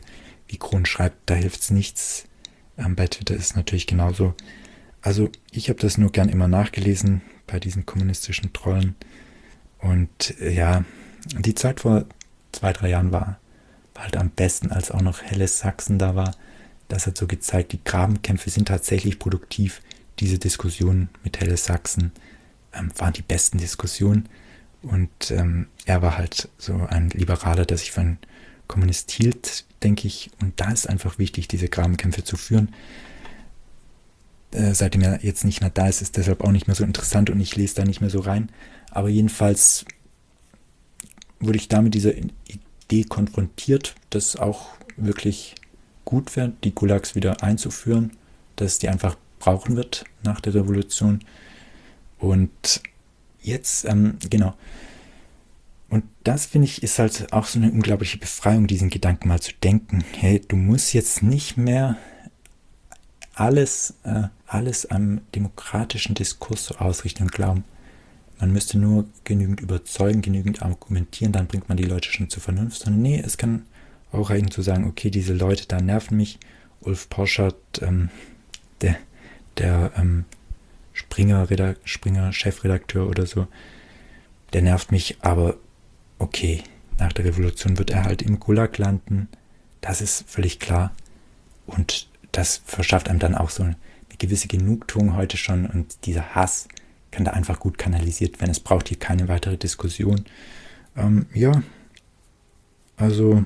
wie Kron schreibt, da hilft's nichts. Ähm, bei Twitter ist es natürlich genauso. Also ich habe das nur gern immer nachgelesen bei diesen kommunistischen Trollen. Und äh, ja, die Zeit vor zwei, drei Jahren war, war halt am besten, als auch noch Helles Sachsen da war. Das hat so gezeigt, die Grabenkämpfe sind tatsächlich produktiv. Diese Diskussionen mit Helles Sachsen ähm, waren die besten Diskussionen. Und ähm, er war halt so ein Liberaler, der sich für einen Kommunist hielt, denke ich. Und da ist einfach wichtig, diese Grabenkämpfe zu führen. Äh, seitdem er jetzt nicht mehr da ist, ist deshalb auch nicht mehr so interessant und ich lese da nicht mehr so rein. Aber jedenfalls wurde ich da mit dieser Idee konfrontiert, dass auch wirklich gut wäre, die Gulags wieder einzuführen, dass es die einfach brauchen wird nach der Revolution. Und jetzt, ähm, genau. Und das, finde ich, ist halt auch so eine unglaubliche Befreiung, diesen Gedanken mal zu denken. Hey, du musst jetzt nicht mehr alles, äh, alles am demokratischen Diskurs so ausrichten und glauben, man müsste nur genügend überzeugen, genügend argumentieren, dann bringt man die Leute schon zur Vernunft. Sondern nee, es kann auch reichen zu sagen, okay, diese Leute da nerven mich. Ulf Poschardt, ähm, der, der ähm, Springer, Springer, Chefredakteur oder so, der nervt mich, aber okay, nach der Revolution wird er halt im Gulag landen. Das ist völlig klar. Und das verschafft einem dann auch so eine gewisse Genugtuung heute schon. Und dieser Hass kann da einfach gut kanalisiert werden. Es braucht hier keine weitere Diskussion. Ähm, ja, also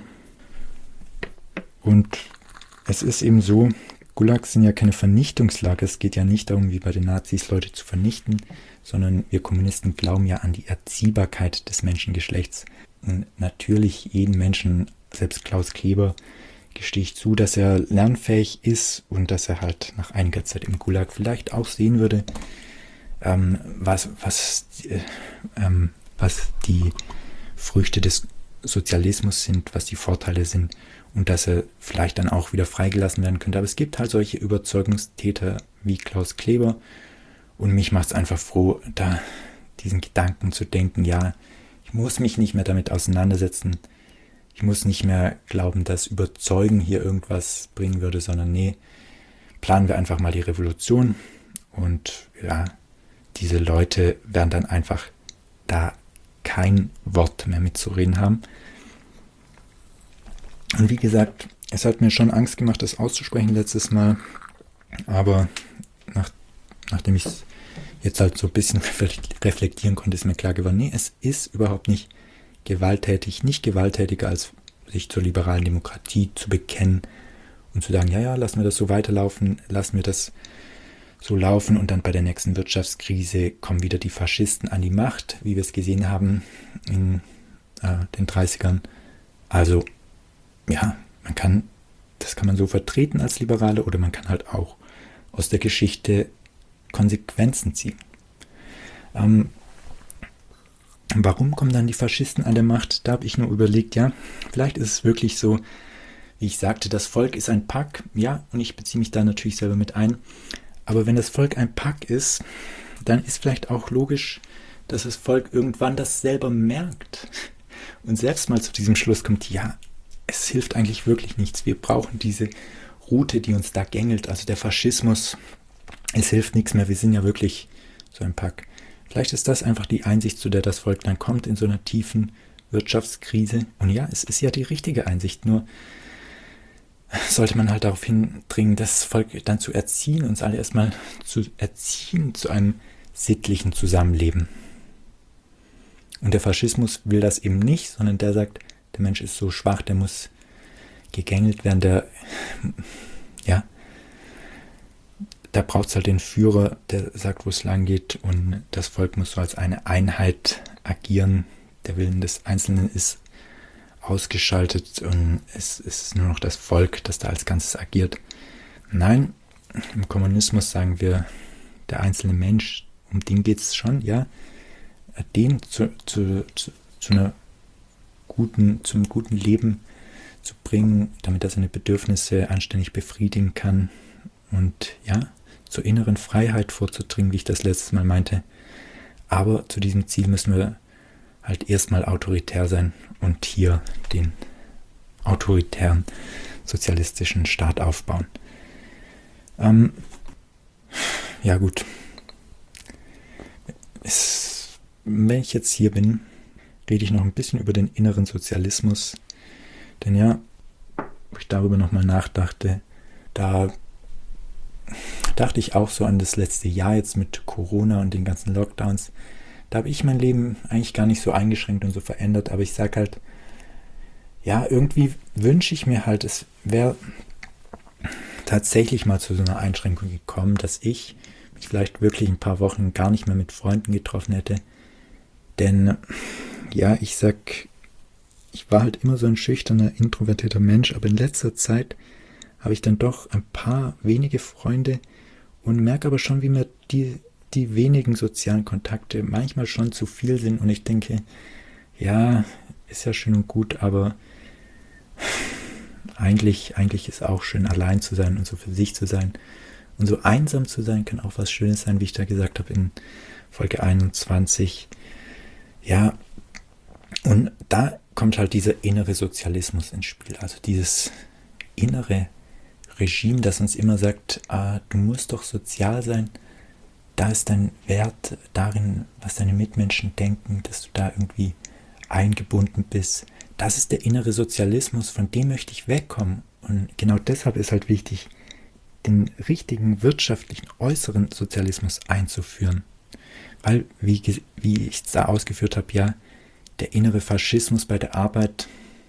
und es ist eben so, Gulags sind ja keine Vernichtungslager. Es geht ja nicht darum, wie bei den Nazis Leute zu vernichten, sondern wir Kommunisten glauben ja an die Erziehbarkeit des Menschengeschlechts. Und natürlich jeden Menschen, selbst Klaus Kleber, gestehe ich zu, dass er lernfähig ist und dass er halt nach einiger Zeit im Gulag vielleicht auch sehen würde, ähm, was, was, äh, ähm, was die Früchte des Sozialismus sind, was die Vorteile sind und dass er vielleicht dann auch wieder freigelassen werden könnte. Aber es gibt halt solche Überzeugungstäter wie Klaus Kleber und mich macht es einfach froh, da diesen Gedanken zu denken, ja, ich muss mich nicht mehr damit auseinandersetzen, ich muss nicht mehr glauben, dass Überzeugen hier irgendwas bringen würde, sondern nee, planen wir einfach mal die Revolution und ja, diese Leute werden dann einfach da kein Wort mehr mitzureden haben. Und wie gesagt, es hat mir schon Angst gemacht, das auszusprechen letztes Mal, aber nach, nachdem ich es jetzt halt so ein bisschen reflektieren konnte, ist mir klar geworden, nee, es ist überhaupt nicht gewalttätig, nicht gewalttätiger als sich zur liberalen Demokratie zu bekennen und zu sagen, ja, ja, lassen wir das so weiterlaufen, lassen wir das so laufen und dann bei der nächsten Wirtschaftskrise kommen wieder die Faschisten an die Macht, wie wir es gesehen haben in äh, den dreißigern. Also, ja, man kann, das kann man so vertreten als Liberale oder man kann halt auch aus der Geschichte Konsequenzen ziehen. Ähm, warum kommen dann die Faschisten an der Macht? Da habe ich nur überlegt, ja, vielleicht ist es wirklich so, wie ich sagte, das Volk ist ein Pack, ja, und ich beziehe mich da natürlich selber mit ein. Aber wenn das Volk ein Pack ist, dann ist vielleicht auch logisch, dass das Volk irgendwann das selber merkt und selbst mal zu diesem Schluss kommt, ja, es hilft eigentlich wirklich nichts. Wir brauchen diese Route, die uns da gängelt, also der Faschismus. Es hilft nichts mehr, wir sind ja wirklich so ein Pack. Vielleicht ist das einfach die Einsicht, zu der das Volk dann kommt in so einer tiefen Wirtschaftskrise. Und ja, es ist ja die richtige Einsicht, nur sollte man halt darauf hindringen, das Volk dann zu erziehen, uns alle erstmal zu erziehen zu einem sittlichen Zusammenleben. Und der Faschismus will das eben nicht, sondern der sagt, der Mensch ist so schwach, der muss gegängelt werden, der, ja, da braucht es halt den Führer, der sagt, wo es lang geht und das Volk muss so als eine Einheit agieren. Der Willen des Einzelnen ist ausgeschaltet und es ist nur noch das Volk, das da als Ganzes agiert. Nein, im Kommunismus sagen wir, der einzelne Mensch, um den geht es schon, ja, den zu, zu, zu, zu einer guten, zum guten Leben zu bringen, damit er seine Bedürfnisse anständig befriedigen kann und ja, zur inneren Freiheit vorzudringen, wie ich das letztes Mal meinte. Aber zu diesem Ziel müssen wir halt erstmal autoritär sein und hier den Autoritären sozialistischen Staat aufbauen. Ähm, ja gut. Es, wenn ich jetzt hier bin, rede ich noch ein bisschen über den inneren Sozialismus. Denn ja, wo ich darüber nochmal nachdachte, da dachte ich auch so an das letzte Jahr jetzt mit Corona und den ganzen Lockdowns. Da habe ich mein Leben eigentlich gar nicht so eingeschränkt und so verändert, aber ich sage halt, ja, irgendwie wünsche ich mir halt, es wäre tatsächlich mal zu so einer Einschränkung gekommen, dass ich mich vielleicht wirklich ein paar Wochen gar nicht mehr mit Freunden getroffen hätte. Denn, ja, ich sag, ich war halt immer so ein schüchterner, introvertierter Mensch, aber in letzter Zeit habe ich dann doch ein paar wenige Freunde und merke aber schon, wie mir die, die wenigen sozialen Kontakte manchmal schon zu viel sind und ich denke, ja, ist ja schön und gut, aber eigentlich, eigentlich ist auch schön, allein zu sein und so für sich zu sein. Und so einsam zu sein kann auch was Schönes sein, wie ich da gesagt habe in Folge einundzwanzig. Ja, und da kommt halt dieser innere Sozialismus ins Spiel, also dieses innere Regime, das uns immer sagt, ah, du musst doch sozial sein, da ist dein Wert darin, was deine Mitmenschen denken, dass du da irgendwie eingebunden bist. Das ist der innere Sozialismus, von dem möchte ich wegkommen. Und genau deshalb ist halt wichtig, den richtigen wirtschaftlichen äußeren Sozialismus einzuführen. Weil, wie, wie ich es da ausgeführt habe, ja, der innere Faschismus bei der Arbeit,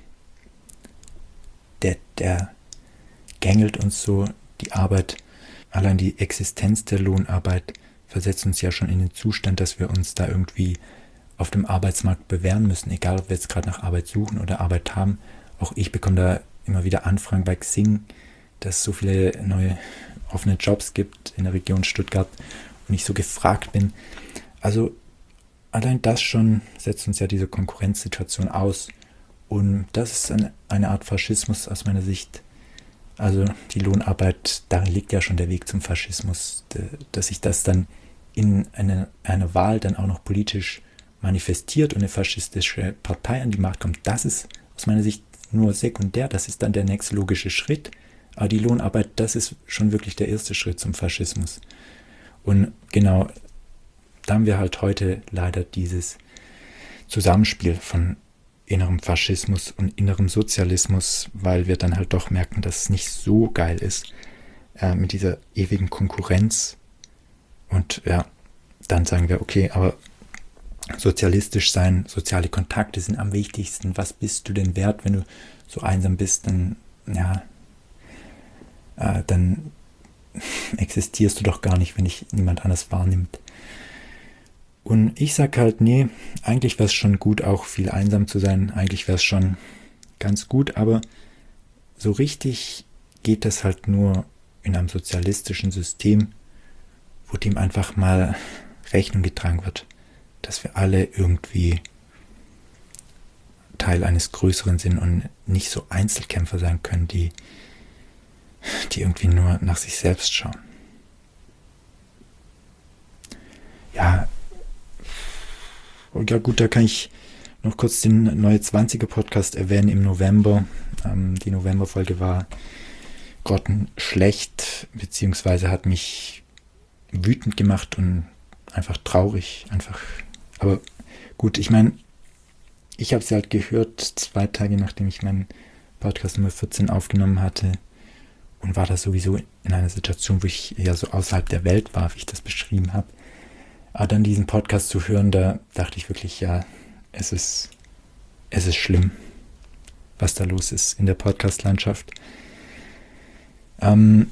der, der gängelt uns so, die Arbeit, allein die Existenz der Lohnarbeit versetzt uns ja schon in den Zustand, dass wir uns da irgendwie auf dem Arbeitsmarkt bewähren müssen, egal ob wir jetzt gerade nach Arbeit suchen oder Arbeit haben. Auch ich bekomme da immer wieder Anfragen bei Xing, dass es so viele neue offene Jobs gibt in der Region Stuttgart und ich so gefragt bin. Also allein das schon setzt uns ja diese Konkurrenzsituation aus und das ist eine, eine Art Faschismus aus meiner Sicht. Also die Lohnarbeit, darin liegt ja schon der Weg zum Faschismus, dass sich das dann in eine, einer Wahl dann auch noch politisch manifestiert und eine faschistische Partei an die Macht kommt. Das ist aus meiner Sicht nur sekundär, das ist dann der nächste logische Schritt. Aber die Lohnarbeit, das ist schon wirklich der erste Schritt zum Faschismus. Und genau, da haben wir halt heute leider dieses Zusammenspiel von innerem Faschismus und innerem Sozialismus, weil wir dann halt doch merken, dass es nicht so geil ist äh, mit dieser ewigen Konkurrenz. Und ja, dann sagen wir, okay, aber sozialistisch sein, soziale Kontakte sind am wichtigsten. Was bist du denn wert, wenn du so einsam bist? Dann, ja, äh, dann existierst du doch gar nicht, wenn dich niemand anders wahrnimmt. Und ich sag halt, nee, eigentlich wäre es schon gut, auch viel einsam zu sein. Eigentlich wäre es schon ganz gut, aber so richtig geht das halt nur in einem sozialistischen System, wo dem einfach mal Rechnung getragen wird, dass wir alle irgendwie Teil eines Größeren sind und nicht so Einzelkämpfer sein können, die, die irgendwie nur nach sich selbst schauen. Ja, ja gut, da kann ich noch kurz den Neue zwanziger Podcast erwähnen im November. Ähm, die Novemberfolge war grottenschlecht, beziehungsweise hat mich wütend gemacht und einfach traurig, einfach. Aber gut, ich meine, ich habe sie halt gehört, zwei Tage nachdem ich meinen Podcast Nummer vierzehn aufgenommen hatte und war da sowieso in einer Situation, wo ich ja so außerhalb der Welt war, wie ich das beschrieben habe. Aber dann diesen Podcast zu hören, da dachte ich wirklich, ja, es ist, es ist schlimm, was da los ist in der Podcast-Landschaft. Ähm,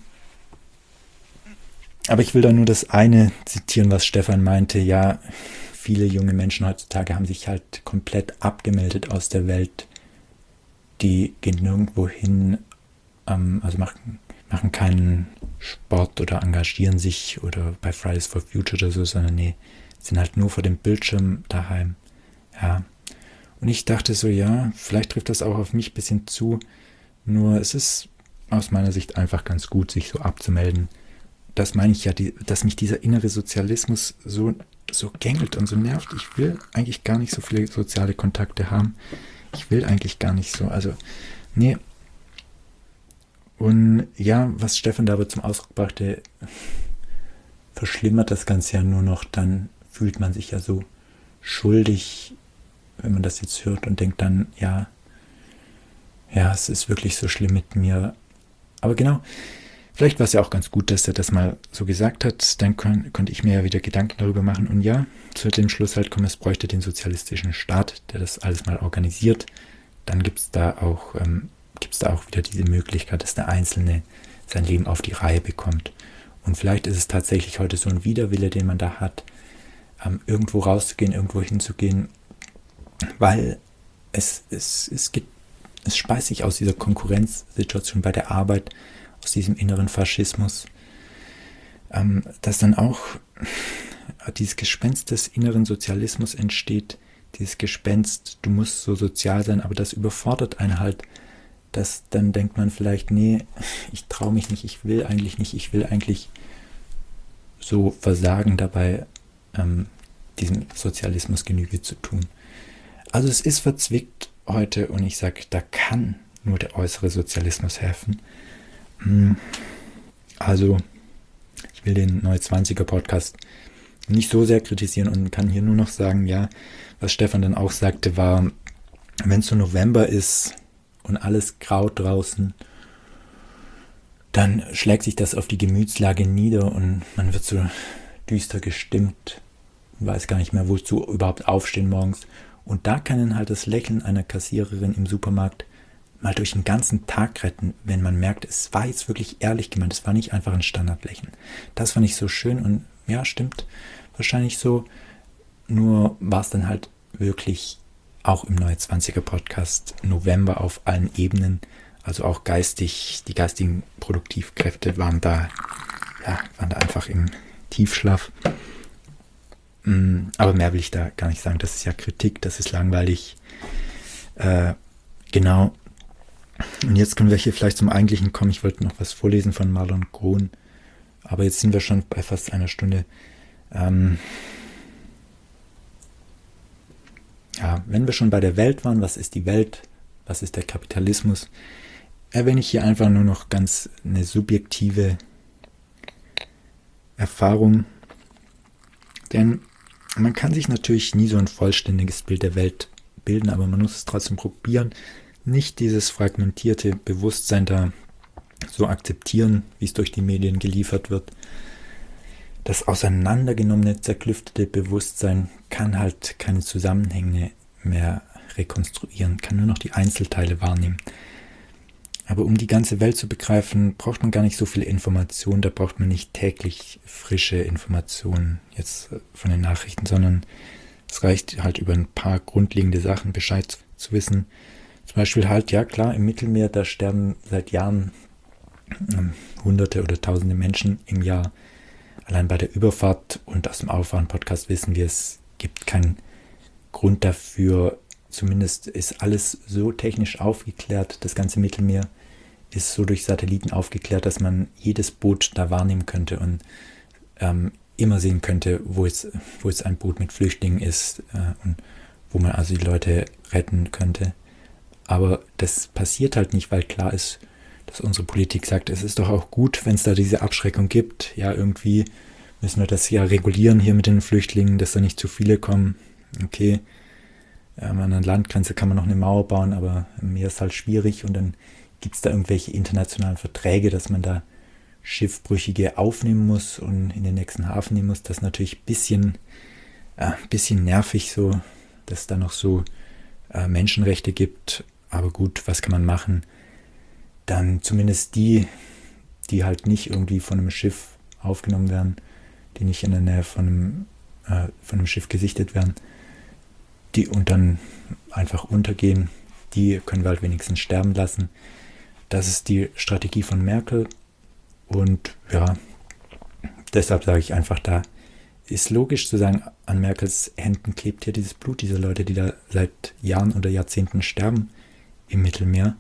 aber ich will da nur das eine zitieren, was Stefan meinte. Ja, viele junge Menschen heutzutage haben sich halt komplett abgemeldet aus der Welt. Die gehen nirgendwo hin, ähm, also machen, machen keinen Sport oder engagieren sich oder bei Fridays for Future oder so, sondern nee, sind halt nur vor dem Bildschirm daheim. Ja. Und ich dachte so, ja, vielleicht trifft das auch auf mich ein bisschen zu, nur es ist aus meiner Sicht einfach ganz gut, sich so abzumelden. Das meine ich ja, die, dass mich dieser innere Sozialismus so, so gängelt und so nervt. Ich will eigentlich gar nicht so viele soziale Kontakte haben. Ich will eigentlich gar nicht so, also, nee, Und ja, was Stefan da aber zum Ausdruck brachte, verschlimmert das Ganze ja nur noch. Dann fühlt man sich ja so schuldig, wenn man das jetzt hört und denkt dann, ja, ja, es ist wirklich so schlimm mit mir. Aber genau, vielleicht war es ja auch ganz gut, dass er das mal so gesagt hat. Dann kon- konnte ich mir ja wieder Gedanken darüber machen. Und ja, zu dem Schluss halt kommen, es bräuchte den sozialistischen Staat, der das alles mal organisiert. Dann gibt es da auch, ähm, gibt es da auch wieder diese Möglichkeit, dass der Einzelne sein Leben auf die Reihe bekommt. Und vielleicht ist es tatsächlich heute so ein Widerwille, den man da hat, ähm, irgendwo rauszugehen, irgendwo hinzugehen, weil es, es, es, gibt, es speist sich aus dieser Konkurrenzsituation bei der Arbeit, aus diesem inneren Faschismus, ähm, dass dann auch dieses Gespenst des inneren Sozialismus entsteht, dieses Gespenst, du musst so sozial sein, aber das überfordert einen halt, dass dann denkt man vielleicht, nee, ich traue mich nicht, ich will eigentlich nicht, ich will eigentlich so versagen dabei, ähm, diesem Sozialismus Genüge zu tun. Also es ist verzwickt heute und ich sage, da kann nur der äußere Sozialismus helfen. Also ich will den Neue Zwanziger Podcast nicht so sehr kritisieren und kann hier nur noch sagen, ja, was Stefan dann auch sagte, war, wenn es so November ist und alles grau draußen, dann schlägt sich das auf die Gemütslage nieder und man wird so düster gestimmt, weiß gar nicht mehr, wozu überhaupt aufstehen morgens. Und da kann dann halt das Lächeln einer Kassiererin im Supermarkt mal durch den ganzen Tag retten, wenn man merkt, es war jetzt wirklich ehrlich gemeint, es war nicht einfach ein Standardlächeln. Das fand ich so schön und ja, stimmt wahrscheinlich so, nur war es dann halt wirklich auch im Neue Zwanziger Podcast November auf allen Ebenen, also auch geistig, die geistigen Produktivkräfte waren da, ja, waren da einfach im Tiefschlaf. Aber mehr will ich da gar nicht sagen, das ist ja Kritik, das ist langweilig. Äh, genau. Und jetzt können wir hier vielleicht zum Eigentlichen kommen. Ich wollte noch was vorlesen von Marlon Grohn, aber jetzt sind wir schon bei fast einer Stunde. Ähm ja, wenn wir schon bei der Welt waren, was ist die Welt? Was ist der Kapitalismus? Erwähne ich hier einfach nur noch ganz eine subjektive Erfahrung. Denn man kann sich natürlich nie so ein vollständiges Bild der Welt bilden, aber man muss es trotzdem probieren, nicht dieses fragmentierte Bewusstsein da so akzeptieren, wie es durch die Medien geliefert wird. Das auseinandergenommene, zerklüftete Bewusstsein kann halt keine Zusammenhänge mehr rekonstruieren, kann nur noch die Einzelteile wahrnehmen. Aber um die ganze Welt zu begreifen, braucht man gar nicht so viel Information, da braucht man nicht täglich frische Informationen jetzt von den Nachrichten, sondern es reicht halt über ein paar grundlegende Sachen Bescheid zu wissen. Zum Beispiel halt, ja klar, im Mittelmeer, da sterben seit Jahren ähm, Hunderte oder Tausende Menschen im Jahr. Allein bei der Überfahrt und aus dem Auffahren-Podcast wissen wir, es gibt keinen Grund dafür. Zumindest ist alles so technisch aufgeklärt, das ganze Mittelmeer ist so durch Satelliten aufgeklärt, dass man jedes Boot da wahrnehmen könnte und ähm, immer sehen könnte, wo jetzt, wo jetzt ein Boot mit Flüchtlingen ist äh, und wo man also die Leute retten könnte. Aber das passiert halt nicht, weil klar ist, dass unsere Politik sagt, es ist doch auch gut, wenn es da diese Abschreckung gibt. Ja, irgendwie müssen wir das ja regulieren hier mit den Flüchtlingen, dass da nicht zu viele kommen. Okay, ähm, an der Landgrenze kann man noch eine Mauer bauen, aber im Meer ist halt schwierig und dann gibt es da irgendwelche internationalen Verträge, dass man da Schiffbrüchige aufnehmen muss und in den nächsten Hafen nehmen muss. Das ist natürlich ein bisschen, äh, bisschen nervig so, dass es da noch so äh, Menschenrechte gibt. Aber gut, was kann man machen? Dann zumindest die, die halt nicht irgendwie von einem Schiff aufgenommen werden, die nicht in der Nähe von einem, äh, von einem Schiff gesichtet werden, die und dann einfach untergehen, die können wir halt wenigstens sterben lassen. Das ist die Strategie von Merkel und ja, deshalb sage ich einfach, da ist logisch zu sagen, an Merkels Händen klebt hier dieses Blut dieser Leute, die da seit Jahren oder Jahrzehnten sterben im Mittelmeer.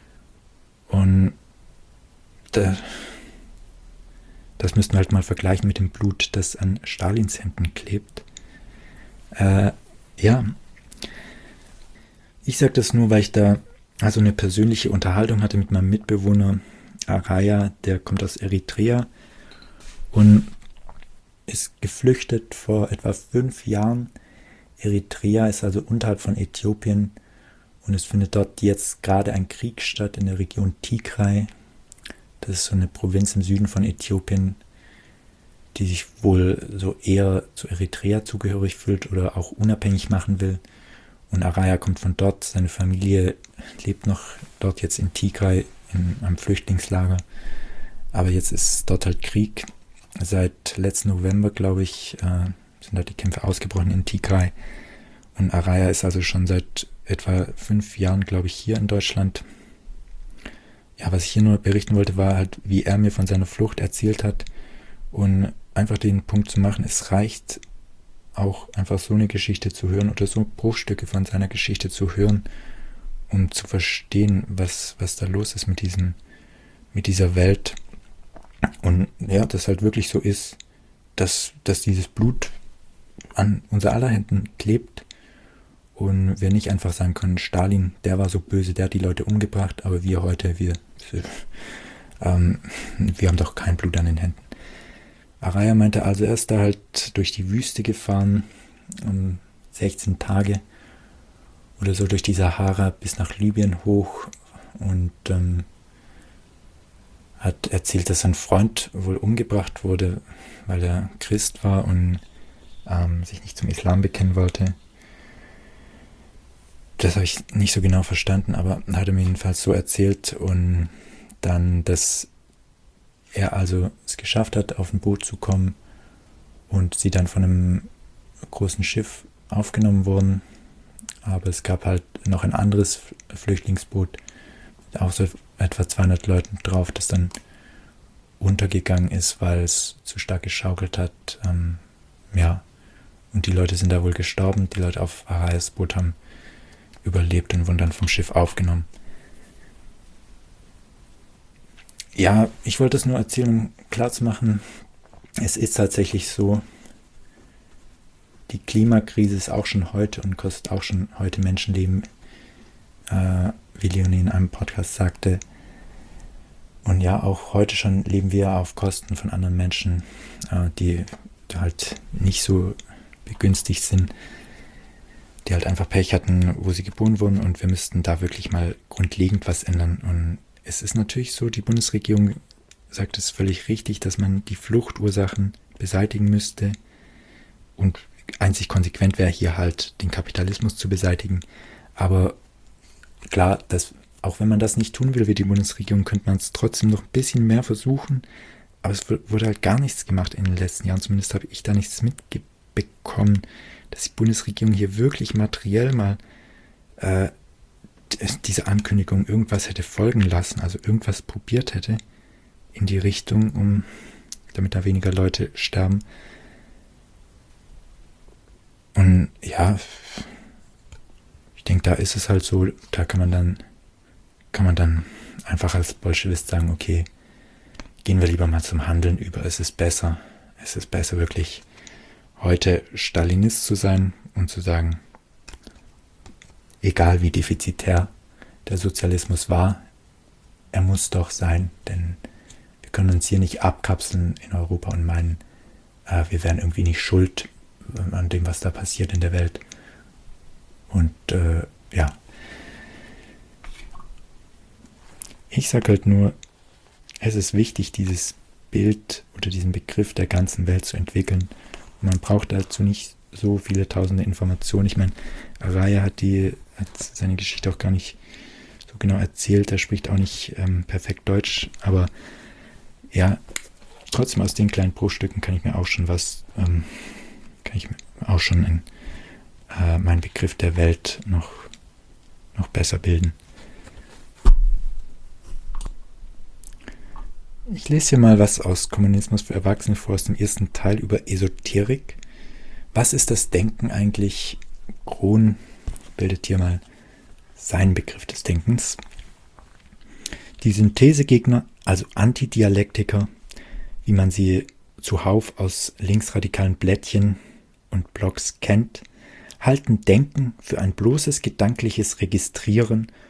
Und da, das müssten wir halt mal vergleichen mit dem Blut, das an Stalins Händen klebt. Äh, ja, ich sage das nur, weil ich da also eine persönliche Unterhaltung hatte mit meinem Mitbewohner Araya, der kommt aus Eritrea und ist geflüchtet vor etwa fünf Jahren. Eritrea ist also unterhalb von Äthiopien und es findet dort jetzt gerade ein Krieg statt in der Region Tigray. Das ist so eine Provinz im Süden von Äthiopien, die sich wohl so eher zu Eritrea zugehörig fühlt oder auch unabhängig machen will. Und Araya kommt von dort, seine Familie lebt noch dort jetzt in Tigray, in einem Flüchtlingslager. Aber jetzt ist dort halt Krieg. Seit letzten November, glaube ich, äh, sind da die Kämpfe ausgebrochen in Tigray. Und Araya ist also schon seit etwa fünf Jahren, glaube ich, hier in Deutschland. Ja, was ich hier nur berichten wollte, war halt, wie er mir von seiner Flucht erzählt hat. Und einfach den Punkt zu machen, es reicht auch einfach so eine Geschichte zu hören oder so Bruchstücke von seiner Geschichte zu hören, um zu verstehen, was, was da los ist mit diesem, mit dieser Welt. Und ja, das halt wirklich so ist, dass, dass dieses Blut an unser aller Händen klebt und wir nicht einfach sagen können, Stalin, der war so böse, der hat die Leute umgebracht, aber wir heute, wir, ähm, wir haben doch kein Blut an den Händen. Araya meinte also, er ist da halt durch die Wüste gefahren, um sechzehn Tage oder so durch die Sahara bis nach Libyen hoch und ähm, hat erzählt, dass sein Freund wohl umgebracht wurde, weil er Christ war und ähm, sich nicht zum Islam bekennen wollte. Das habe ich nicht so genau verstanden, aber hat er mir jedenfalls so erzählt und dann, dass er also es geschafft hat, auf ein Boot zu kommen und sie dann von einem großen Schiff aufgenommen wurden. Aber es gab halt noch ein anderes Flüchtlingsboot, auch so etwa zweihundert Leuten drauf, das dann untergegangen ist, weil es zu stark geschaukelt hat. Ähm, ja, und die Leute sind da wohl gestorben. Die Leute auf Arayas Boot haben überlebt und wurden dann vom Schiff aufgenommen. Ja, ich wollte es nur erzählen, um klarzumachen, es ist tatsächlich so, die Klimakrise ist auch schon heute und kostet auch schon heute Menschenleben, äh, wie Leonie in einem Podcast sagte. Und ja, auch heute schon leben wir auf Kosten von anderen Menschen, äh, die halt nicht so begünstigt sind, die halt einfach Pech hatten, wo sie geboren wurden und wir müssten da wirklich mal grundlegend was ändern. Und es ist natürlich so, die Bundesregierung sagt es völlig richtig, dass man die Fluchtursachen beseitigen müsste und einzig konsequent wäre hier halt den Kapitalismus zu beseitigen. Aber klar, dass, auch wenn man das nicht tun will wie die Bundesregierung, könnte man es trotzdem noch ein bisschen mehr versuchen. Aber es wurde halt gar nichts gemacht in den letzten Jahren. Zumindest habe ich da nichts mitbekommen, dass die Bundesregierung hier wirklich materiell mal äh, diese Ankündigung irgendwas hätte folgen lassen, also irgendwas probiert hätte in die Richtung, um damit da weniger Leute sterben. Und ja, ich denke, da ist es halt so, da kann man dann kann man dann einfach als Bolschewist sagen, okay, gehen wir lieber mal zum Handeln über, es ist besser, es ist besser wirklich heute Stalinist zu sein und zu sagen, egal wie defizitär der Sozialismus war, er muss doch sein, denn wir können uns hier nicht abkapseln in Europa und meinen, äh, wir wären irgendwie nicht schuld an dem, was da passiert in der Welt. Und äh, ja, ich sage halt nur, es ist wichtig, dieses Bild oder diesen Begriff der ganzen Welt zu entwickeln. Und man braucht dazu nicht so viele tausende Informationen. Ich meine, Araya hat, die, hat seine Geschichte auch gar nicht so genau erzählt. Er spricht auch nicht ähm, perfekt Deutsch. Aber ja, trotzdem aus den kleinen Bruchstücken kann ich mir auch schon was, ähm, kann ich mir auch schon in, äh, meinen Begriff der Welt noch, noch besser bilden. Ich lese hier mal was aus Kommunismus für Erwachsene vor, aus dem ersten Teil über Esoterik. Was ist das Denken eigentlich? Krohn bildet hier mal seinen Begriff des Denkens. Die Synthesegegner, also Antidialektiker, wie man sie zuhauf aus linksradikalen Blättchen und Blogs kennt, halten Denken für ein bloßes gedankliches Registrieren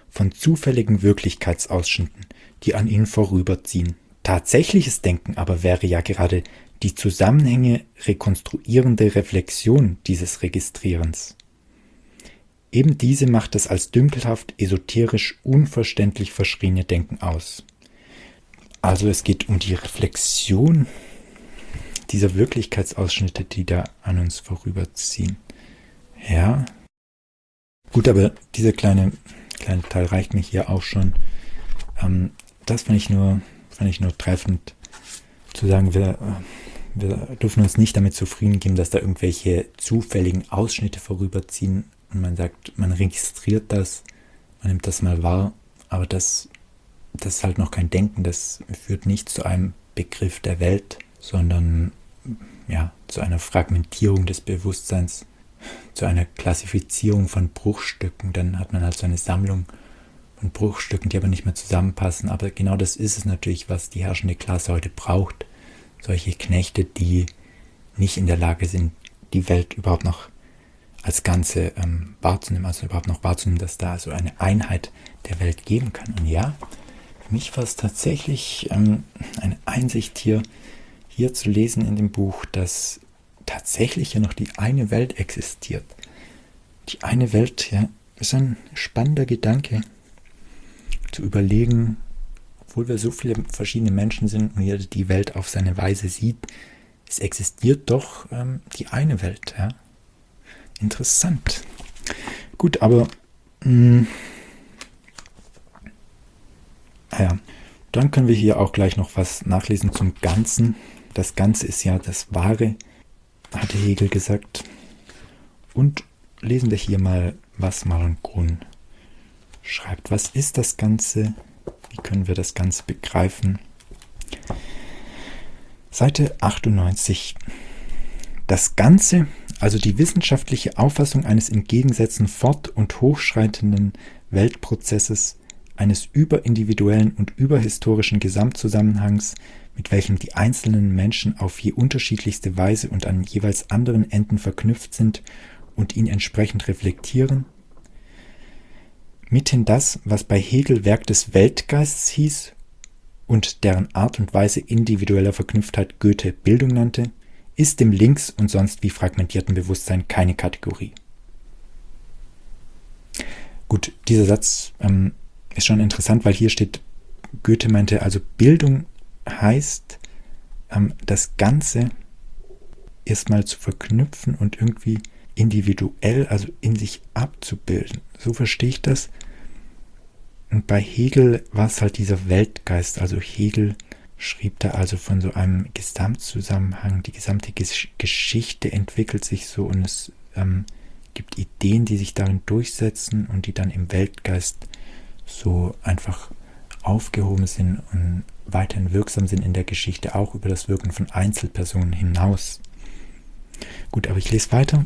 von zufälligen Wirklichkeitsausschnitten, die an ihnen vorüberziehen. Tatsächliches Denken aber wäre ja gerade die Zusammenhänge rekonstruierende Reflexion dieses Registrierens. Eben diese macht das als dünkelhaft, esoterisch, unverständlich verschriene Denken aus. Also es geht um die Reflexion dieser Wirklichkeitsausschnitte, die da an uns vorüberziehen. Ja. Gut, aber dieser kleine, kleine Teil reicht mir hier auch schon. Ähm, das fand ich nur, fand ich nur treffend, zu sagen, wir, wir dürfen uns nicht damit zufrieden geben, dass da irgendwelche zufälligen Ausschnitte vorüberziehen und man sagt, man registriert das, man nimmt das mal wahr, aber das, das ist halt noch kein Denken, das führt nicht zu einem Begriff der Welt, sondern ja, zu einer Fragmentierung des Bewusstseins, zu einer Klassifizierung von Bruchstücken. Dann hat man halt so eine Sammlung von Bruchstücken, die aber nicht mehr zusammenpassen. Aber genau das ist es natürlich, was die herrschende Klasse heute braucht. Solche Knechte, die nicht in der Lage sind, die Welt überhaupt noch als Ganze ähm, wahrzunehmen, also überhaupt noch wahrzunehmen, dass da so eine Einheit der Welt geben kann. Und ja, für mich war es tatsächlich ähm, eine Einsicht hier, hier zu lesen in dem Buch, dass tatsächlich ja noch die eine Welt existiert. Die eine Welt, ja, ist ein spannender Gedanke, zu überlegen, obwohl wir so viele verschiedene Menschen sind und jeder die Welt auf seine Weise sieht, es existiert doch ähm, die eine Welt, ja. Interessant. Gut, aber mh, ja, dann können wir hier auch gleich noch was nachlesen zum Ganzen. Das Ganze ist ja das Wahre, hatte Hegel gesagt. Und lesen wir hier mal, was Maron Grun schreibt. Was ist das Ganze? Wie können wir das Ganze begreifen? Seite achtundneunzig. Das Ganze, also die wissenschaftliche Auffassung eines in Gegensätzen fort- und hochschreitenden Weltprozesses, eines überindividuellen und überhistorischen Gesamtzusammenhangs, mit welchem die einzelnen Menschen auf je unterschiedlichste Weise und an jeweils anderen Enden verknüpft sind und ihn entsprechend reflektieren. Mithin das, was bei Hegel Werk des Weltgeists hieß und deren Art und Weise individueller Verknüpftheit Goethe Bildung nannte, ist dem links und sonst wie fragmentierten Bewusstsein keine Kategorie. Gut, dieser Satz ähm, ist schon interessant, weil hier steht, Goethe meinte, also Bildung heißt, ähm, das Ganze erstmal zu verknüpfen und irgendwie individuell, also in sich abzubilden. So verstehe ich das. Und bei Hegel war es halt dieser Weltgeist. Also Hegel schrieb da also von so einem Gesamtzusammenhang. Die gesamte Gesch- Geschichte entwickelt sich so und es ähm, gibt Ideen, die sich darin durchsetzen und die dann im Weltgeist so einfach aufgehoben sind und weiterhin wirksam sind in der Geschichte, auch über das Wirken von Einzelpersonen hinaus. Gut, aber ich lese weiter.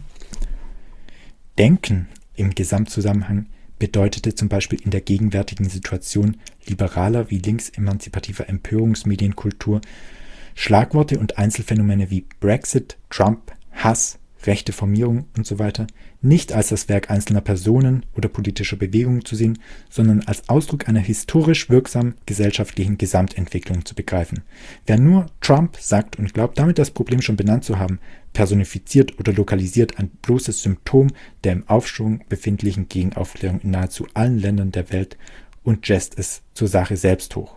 Denken im Gesamtzusammenhang bedeutete zum Beispiel in der gegenwärtigen Situation liberaler wie links-emanzipativer Empörungsmedienkultur Schlagworte und Einzelfänomene wie Brexit, Trump, Hass, rechte Formierung und so weiter nicht als das Werk einzelner Personen oder politischer Bewegungen zu sehen, sondern als Ausdruck einer historisch wirksamen gesellschaftlichen Gesamtentwicklung zu begreifen. Wer nur Trump sagt und glaubt, damit das Problem schon benannt zu haben, personifiziert oder lokalisiert ein bloßes Symptom der im Aufschwung befindlichen Gegenaufklärung in nahezu allen Ländern der Welt und jazzt es zur Sache selbst hoch.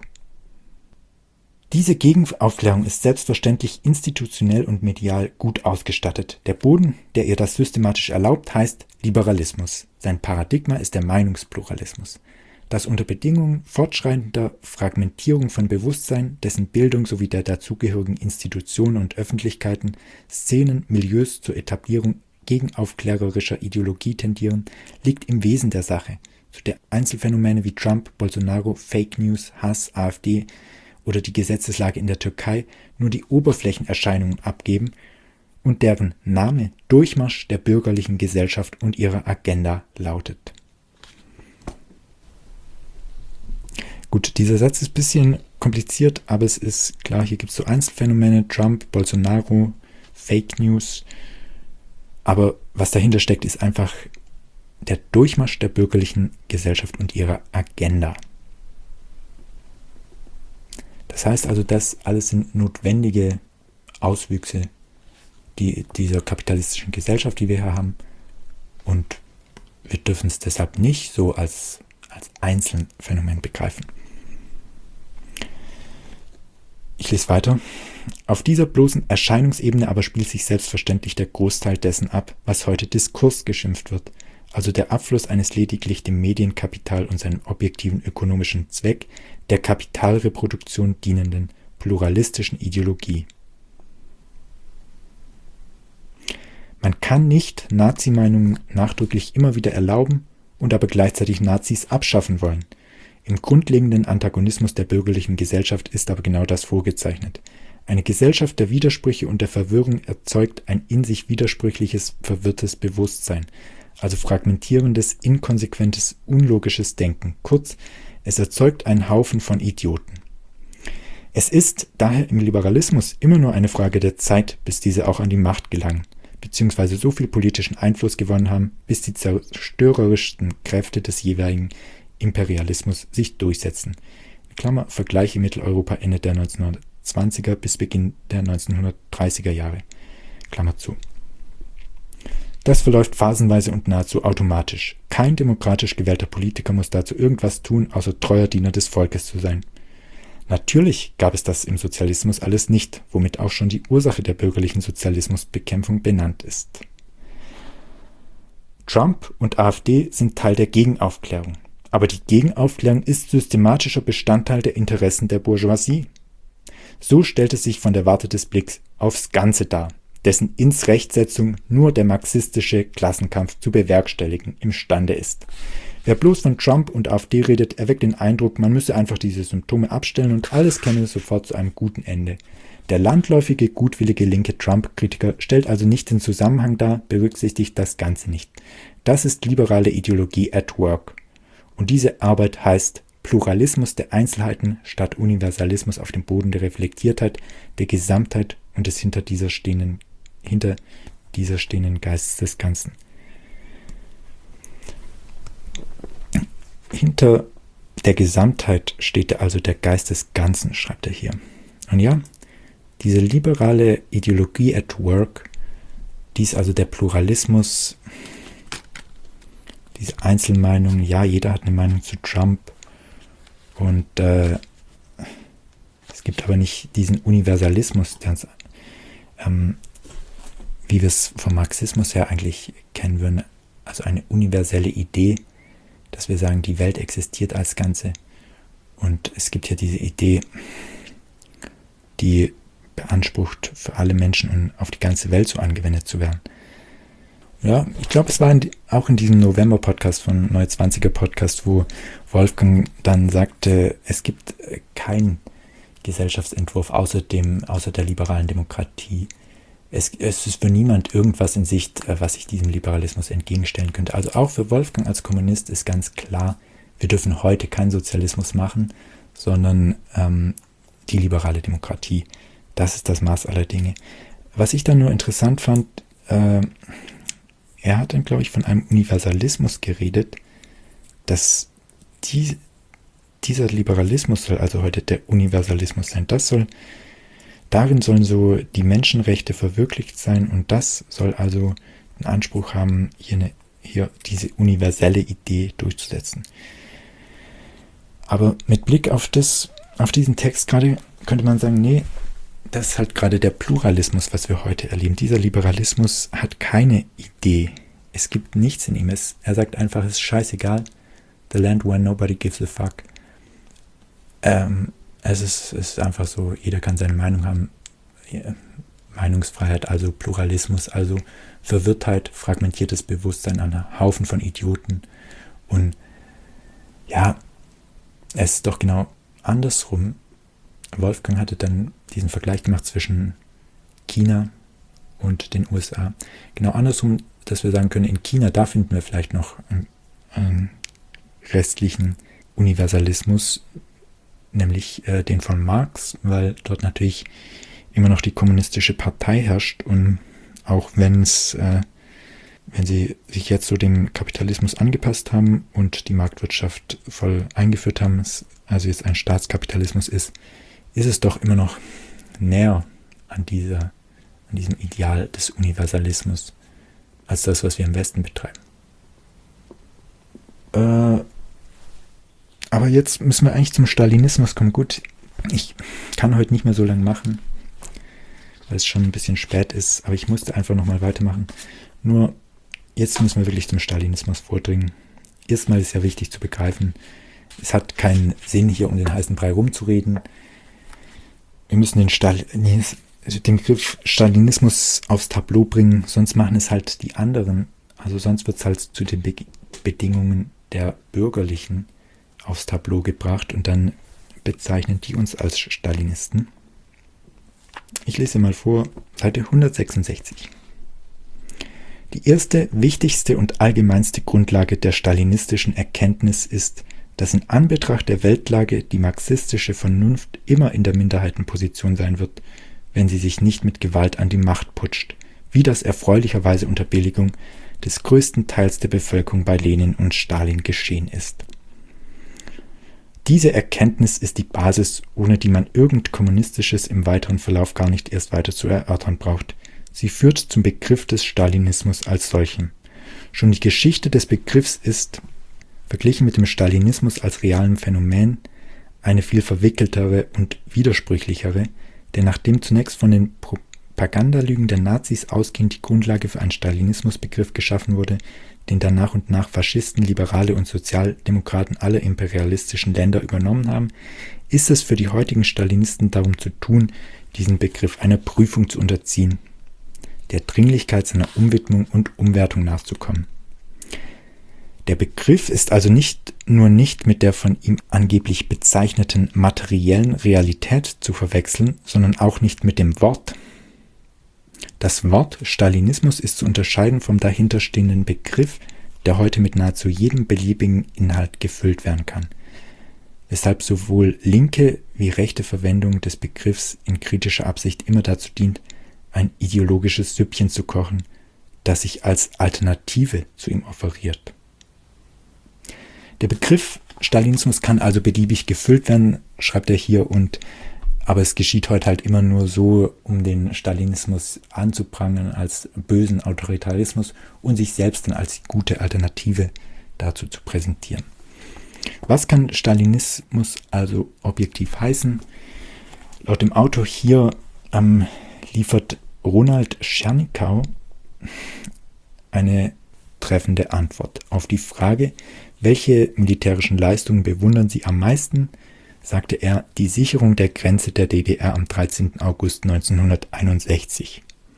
Diese Gegenaufklärung ist selbstverständlich institutionell und medial gut ausgestattet. Der Boden, der ihr das systematisch erlaubt, heißt Liberalismus. Sein Paradigma ist der Meinungspluralismus. Das unter Bedingungen fortschreitender Fragmentierung von Bewusstsein, dessen Bildung sowie der dazugehörigen Institutionen und Öffentlichkeiten, Szenen, Milieus zur Etablierung gegenaufklärerischer Ideologie tendieren, liegt im Wesen der Sache, zu der Einzelfänomene wie Trump, Bolsonaro, Fake News, Hass, AfD oder die Gesetzeslage in der Türkei nur die Oberflächenerscheinungen abgeben und deren Name Durchmarsch der bürgerlichen Gesellschaft und ihrer Agenda lautet. Gut, dieser Satz ist ein bisschen kompliziert, aber es ist klar, hier gibt es so Einzelfänomene, Trump, Bolsonaro, Fake News, aber was dahinter steckt, ist einfach der Durchmarsch der bürgerlichen Gesellschaft und ihrer Agenda. Das heißt also, das alles sind notwendige Auswüchse die, dieser kapitalistischen Gesellschaft, die wir hier haben. Und wir dürfen es deshalb nicht so als, als Einzelphänomen begreifen. Ich lese weiter. Auf dieser bloßen Erscheinungsebene aber spielt sich selbstverständlich der Großteil dessen ab, was heute Diskurs geschimpft wird, also der Abfluss eines lediglich dem Medienkapital und seinem objektiven ökonomischen Zweck, der Kapitalreproduktion dienenden pluralistischen Ideologie. Man kann nicht Nazi-Meinungen nachdrücklich immer wieder erlauben und aber gleichzeitig Nazis abschaffen wollen. Im grundlegenden Antagonismus der bürgerlichen Gesellschaft ist aber genau das vorgezeichnet. Eine Gesellschaft der Widersprüche und der Verwirrung erzeugt ein in sich widersprüchliches, verwirrtes Bewusstsein, also fragmentierendes, inkonsequentes, unlogisches Denken. Kurz, es erzeugt einen Haufen von Idioten. Es ist daher im Liberalismus immer nur eine Frage der Zeit, bis diese auch an die Macht gelangen, beziehungsweise so viel politischen Einfluss gewonnen haben, bis die zerstörerischsten Kräfte des jeweiligen Imperialismus sich durchsetzen. In Klammer, Vergleiche Mitteleuropa Ende der neunzehnhundertzwanziger bis Beginn der neunzehnhundertdreißiger Jahre. Klammer zu. Das verläuft phasenweise und nahezu automatisch. Kein demokratisch gewählter Politiker muss dazu irgendwas tun, außer treuer Diener des Volkes zu sein. Natürlich gab es das im Sozialismus alles nicht, womit auch schon die Ursache der bürgerlichen Sozialismusbekämpfung benannt ist. Trump und AfD sind Teil der Gegenaufklärung. Aber die Gegenaufklärung ist systematischer Bestandteil der Interessen der Bourgeoisie. So stellt es sich von der Warte des Blicks aufs Ganze dar, dessen Ins-Rechtsetzung nur der marxistische Klassenkampf zu bewerkstelligen imstande ist. Wer bloß von Trump und AfD redet, erweckt den Eindruck, man müsse einfach diese Symptome abstellen und alles käme sofort zu einem guten Ende. Der landläufige, gutwillige linke Trump-Kritiker stellt also nicht den Zusammenhang dar, berücksichtigt das Ganze nicht. Das ist liberale Ideologie at work. Und diese Arbeit heißt Pluralismus der Einzelheiten statt Universalismus auf dem Boden der Reflektiertheit, der Gesamtheit und des hinter dieser stehenden, hinter dieser stehenden Geistes des Ganzen. Hinter der Gesamtheit steht also der Geist des Ganzen, schreibt er hier. Und ja, diese liberale Ideologie at work, dies also der Pluralismus, diese Einzelmeinung, ja, jeder hat eine Meinung zu Trump und äh, es gibt aber nicht diesen Universalismus, ganz, ähm, wie wir es vom Marxismus her eigentlich kennen würden, also eine universelle Idee, dass wir sagen, die Welt existiert als Ganze und es gibt hier diese Idee, die beansprucht, für alle Menschen und auf die ganze Welt so angewendet zu werden. Ja, ich glaube, es war in, auch in diesem November-Podcast von Neue Zwanziger Podcast, wo Wolfgang dann sagte, es gibt keinen Gesellschaftsentwurf außer dem, außer der liberalen Demokratie. Es, es ist für niemand irgendwas in Sicht, was sich diesem Liberalismus entgegenstellen könnte. Also auch für Wolfgang als Kommunist ist ganz klar, wir dürfen heute keinen Sozialismus machen, sondern ähm, die liberale Demokratie. Das ist das Maß aller Dinge. Was ich dann nur interessant fand, äh, er hat dann, glaube ich, von einem Universalismus geredet, dass die, dieser Liberalismus soll also heute der Universalismus sein. Das soll, darin sollen so die Menschenrechte verwirklicht sein und das soll also den Anspruch haben, hier, eine, hier diese universelle Idee durchzusetzen. Aber mit Blick auf das, auf diesen Text gerade könnte man sagen, nee, das ist halt gerade der Pluralismus, was wir heute erleben. Dieser Liberalismus hat keine Idee. Es gibt nichts in ihm. Es, er sagt einfach, es ist scheißegal. The land where nobody gives a fuck. Ähm, es, ist, es ist einfach so, jeder kann seine Meinung haben. Meinungsfreiheit, also Pluralismus, also Verwirrtheit, fragmentiertes Bewusstsein, ein Haufen von Idioten. Und ja, es ist doch genau andersrum. Wolfgang hatte dann diesen Vergleich gemacht zwischen China und den U S A. Genau andersrum, dass wir sagen können, in China, da finden wir vielleicht noch einen, einen restlichen Universalismus, nämlich äh, den von Marx, weil dort natürlich immer noch die kommunistische Partei herrscht und auch wenn es äh, wenn sie sich jetzt so dem Kapitalismus angepasst haben und die Marktwirtschaft voll eingeführt haben, also jetzt ein Staatskapitalismus ist, ist es doch immer noch näher an, dieser, an diesem Ideal des Universalismus als das, was wir im Westen betreiben. Äh, aber jetzt müssen wir eigentlich zum Stalinismus kommen. Gut, ich kann heute nicht mehr so lange machen, weil es schon ein bisschen spät ist, aber ich musste einfach nochmal weitermachen. Nur jetzt müssen wir wirklich zum Stalinismus vordringen. Erstmal ist ja wichtig zu begreifen, es hat keinen Sinn, hier um den heißen Brei rumzureden. Wir müssen den, Stal- also den Begriff Stalinismus aufs Tableau bringen, sonst machen es halt die anderen. Also sonst wird es halt zu den Be- Bedingungen der Bürgerlichen aufs Tableau gebracht und dann bezeichnen die uns als Stalinisten. Ich lese mal vor, Seite hundertsechsundsechzig. Die erste, wichtigste und allgemeinste Grundlage der stalinistischen Erkenntnis ist, dass in Anbetracht der Weltlage die marxistische Vernunft immer in der Minderheitenposition sein wird, wenn sie sich nicht mit Gewalt an die Macht putscht, wie das erfreulicherweise unter Billigung des größten Teils der Bevölkerung bei Lenin und Stalin geschehen ist. Diese Erkenntnis ist die Basis, ohne die man irgend Kommunistisches im weiteren Verlauf gar nicht erst weiter zu erörtern braucht. Sie führt zum Begriff des Stalinismus als solchem. Schon die Geschichte des Begriffs ist, verglichen mit dem Stalinismus als realem Phänomen, eine viel verwickeltere und widersprüchlichere, denn nachdem zunächst von den Propagandalügen der Nazis ausgehend die Grundlage für einen Stalinismusbegriff geschaffen wurde, den dann nach und nach Faschisten, Liberale und Sozialdemokraten aller imperialistischen Länder übernommen haben, ist es für die heutigen Stalinisten darum zu tun, diesen Begriff einer Prüfung zu unterziehen, der Dringlichkeit seiner Umwidmung und Umwertung nachzukommen. Der Begriff ist also nicht nur nicht mit der von ihm angeblich bezeichneten materiellen Realität zu verwechseln, sondern auch nicht mit dem Wort. Das Wort Stalinismus ist zu unterscheiden vom dahinterstehenden Begriff, der heute mit nahezu jedem beliebigen Inhalt gefüllt werden kann, weshalb sowohl linke wie rechte Verwendung des Begriffs in kritischer Absicht immer dazu dient, ein ideologisches Süppchen zu kochen, das sich als Alternative zu ihm offeriert. Der Begriff Stalinismus kann also beliebig gefüllt werden, schreibt er hier, und aber es geschieht heute halt immer nur so, um den Stalinismus anzuprangern als bösen Autoritarismus und sich selbst dann als gute Alternative dazu zu präsentieren. Was kann Stalinismus also objektiv heißen? Laut dem Autor hier ähm, liefert Ronald Tschernikau eine treffende Antwort auf die Frage, welche militärischen Leistungen bewundern Sie am meisten, sagte er, die Sicherung der Grenze der D D R am dreizehnten August neunzehnhunderteinundsechzig.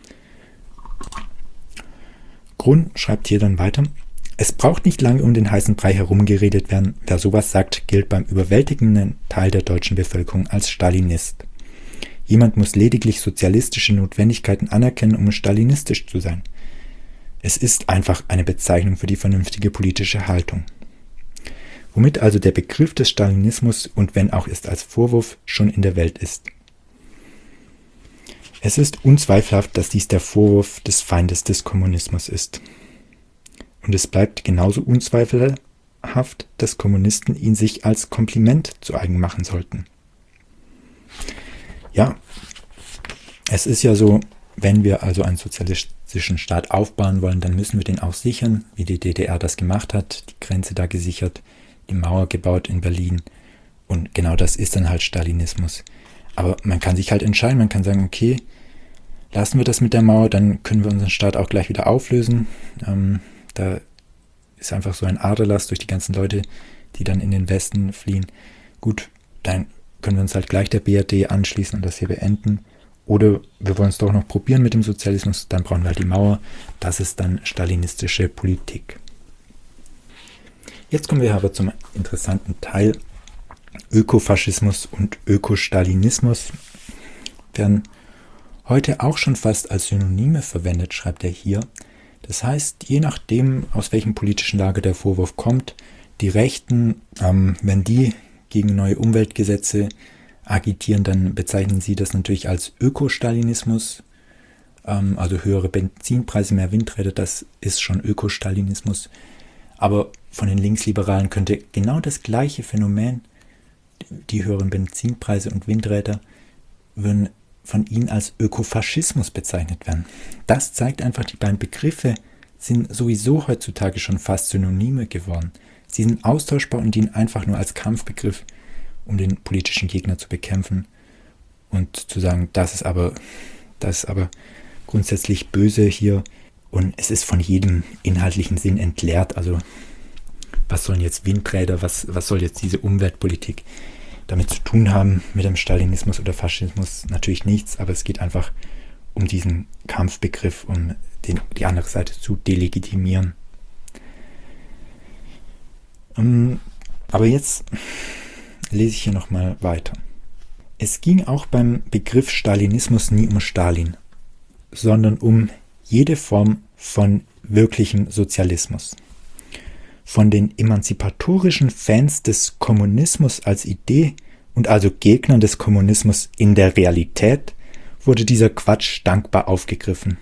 Grun schreibt hier dann weiter, es braucht nicht lange um den heißen Brei herumgeredet werden, wer sowas sagt, gilt beim überwältigenden Teil der deutschen Bevölkerung als Stalinist. Jemand muss lediglich sozialistische Notwendigkeiten anerkennen, um stalinistisch zu sein. Es ist einfach eine Bezeichnung für die vernünftige politische Haltung. Womit also der Begriff des Stalinismus, und wenn auch erst als Vorwurf, schon in der Welt ist. Es ist unzweifelhaft, dass dies der Vorwurf des Feindes des Kommunismus ist. Und es bleibt genauso unzweifelhaft, dass Kommunisten ihn sich als Kompliment zu eigen machen sollten. Ja, es ist ja so, wenn wir also einen sozialistischen Staat aufbauen wollen, dann müssen wir den auch sichern, wie die D D R das gemacht hat, die Grenze da gesichert, die Mauer gebaut in Berlin, und genau das ist dann halt Stalinismus. Aber man kann sich halt entscheiden, man kann sagen, okay, lassen wir das mit der Mauer, dann können wir unseren Staat auch gleich wieder auflösen. Ähm, da ist einfach so ein Aderlass durch die ganzen Leute, die dann in den Westen fliehen. Gut, dann können wir uns halt gleich der B R D anschließen und das hier beenden. Oder wir wollen es doch noch probieren mit dem Sozialismus, dann brauchen wir halt die Mauer. Das ist dann stalinistische Politik. Jetzt kommen wir aber zum interessanten Teil. Ökofaschismus und Ökostalinismus werden heute auch schon fast als Synonyme verwendet, schreibt er hier. Das heißt, je nachdem, aus welchem politischen Lager der Vorwurf kommt, die Rechten, ähm, wenn die gegen neue Umweltgesetze agitieren, dann bezeichnen sie das natürlich als Ökostalinismus. Ähm, also höhere Benzinpreise, mehr Windräder, das ist schon Ökostalinismus. Aber von den Linksliberalen könnte genau das gleiche Phänomen, die höheren Benzinpreise und Windräder, würden von ihnen als Ökofaschismus bezeichnet werden. Das zeigt einfach, die beiden Begriffe sind sowieso heutzutage schon fast Synonyme geworden. Sie sind austauschbar und dienen einfach nur als Kampfbegriff, um den politischen Gegner zu bekämpfen und zu sagen, das ist aber, das ist aber grundsätzlich böse hier und es ist von jedem inhaltlichen Sinn entleert. Also was sollen jetzt Windräder, was, was soll jetzt diese Umweltpolitik damit zu tun haben mit dem Stalinismus oder Faschismus? Natürlich nichts, aber es geht einfach um diesen Kampfbegriff, um den, die andere Seite zu delegitimieren. Um, aber jetzt lese ich hier nochmal weiter. Es ging auch beim Begriff Stalinismus nie um Stalin, sondern um jede Form von wirklichem Sozialismus. Von den emanzipatorischen Fans des Kommunismus als Idee und also Gegnern des Kommunismus in der Realität wurde dieser Quatsch dankbar aufgegriffen.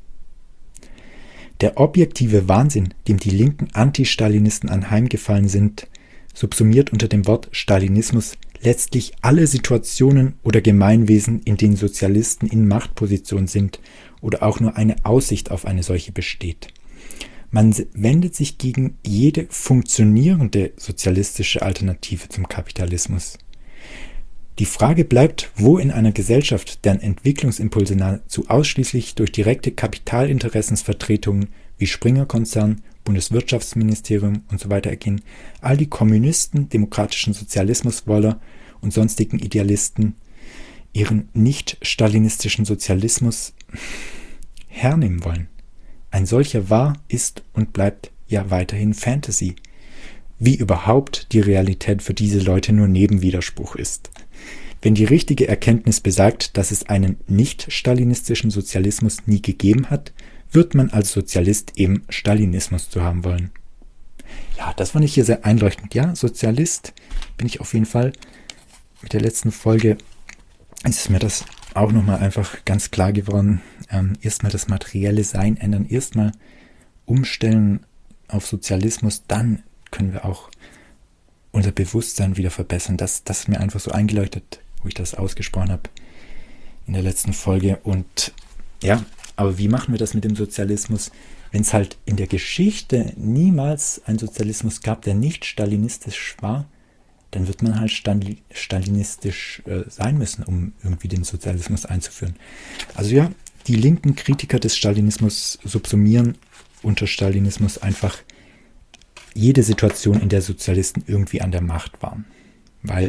Der objektive Wahnsinn, dem die linken Anti-Stalinisten anheimgefallen sind, subsumiert unter dem Wort Stalinismus letztlich alle Situationen oder Gemeinwesen, in denen Sozialisten in Machtposition sind oder auch nur eine Aussicht auf eine solche besteht. Man wendet sich gegen jede funktionierende sozialistische Alternative zum Kapitalismus. Die Frage bleibt, wo in einer Gesellschaft, deren Entwicklungsimpulse nahezu ausschließlich durch direkte Kapitalinteressensvertretungen wie Springer-Konzern, Bundeswirtschaftsministerium und so weiter ergehen, all die Kommunisten, demokratischen Sozialismuswoller und sonstigen Idealisten ihren nicht-stalinistischen Sozialismus hernehmen wollen. Ein solcher war, ist und bleibt ja weiterhin Fantasy. Wie überhaupt die Realität für diese Leute nur Nebenwiderspruch ist. Wenn die richtige Erkenntnis besagt, dass es einen nicht-stalinistischen Sozialismus nie gegeben hat, wird man als Sozialist eben Stalinismus zu haben wollen. Ja, das fand ich hier sehr einleuchtend. Ja, Sozialist bin ich auf jeden Fall. Mit der letzten Folge ist mir das auch nochmal einfach ganz klar geworden. Ähm, erstmal das materielle Sein ändern, erstmal umstellen auf Sozialismus, dann können wir auch unser Bewusstsein wieder verbessern. Das, das ist mir einfach so eingeleuchtet, wo ich das ausgesprochen habe in der letzten Folge. Und ja, aber wie machen wir das mit dem Sozialismus, wenn es halt in der Geschichte niemals einen Sozialismus gab, der nicht stalinistisch war? Dann wird man halt stalinistisch äh, sein müssen, um irgendwie den Sozialismus einzuführen. Also ja, die linken Kritiker des Stalinismus subsumieren unter Stalinismus einfach jede Situation, in der Sozialisten irgendwie an der Macht waren. Weil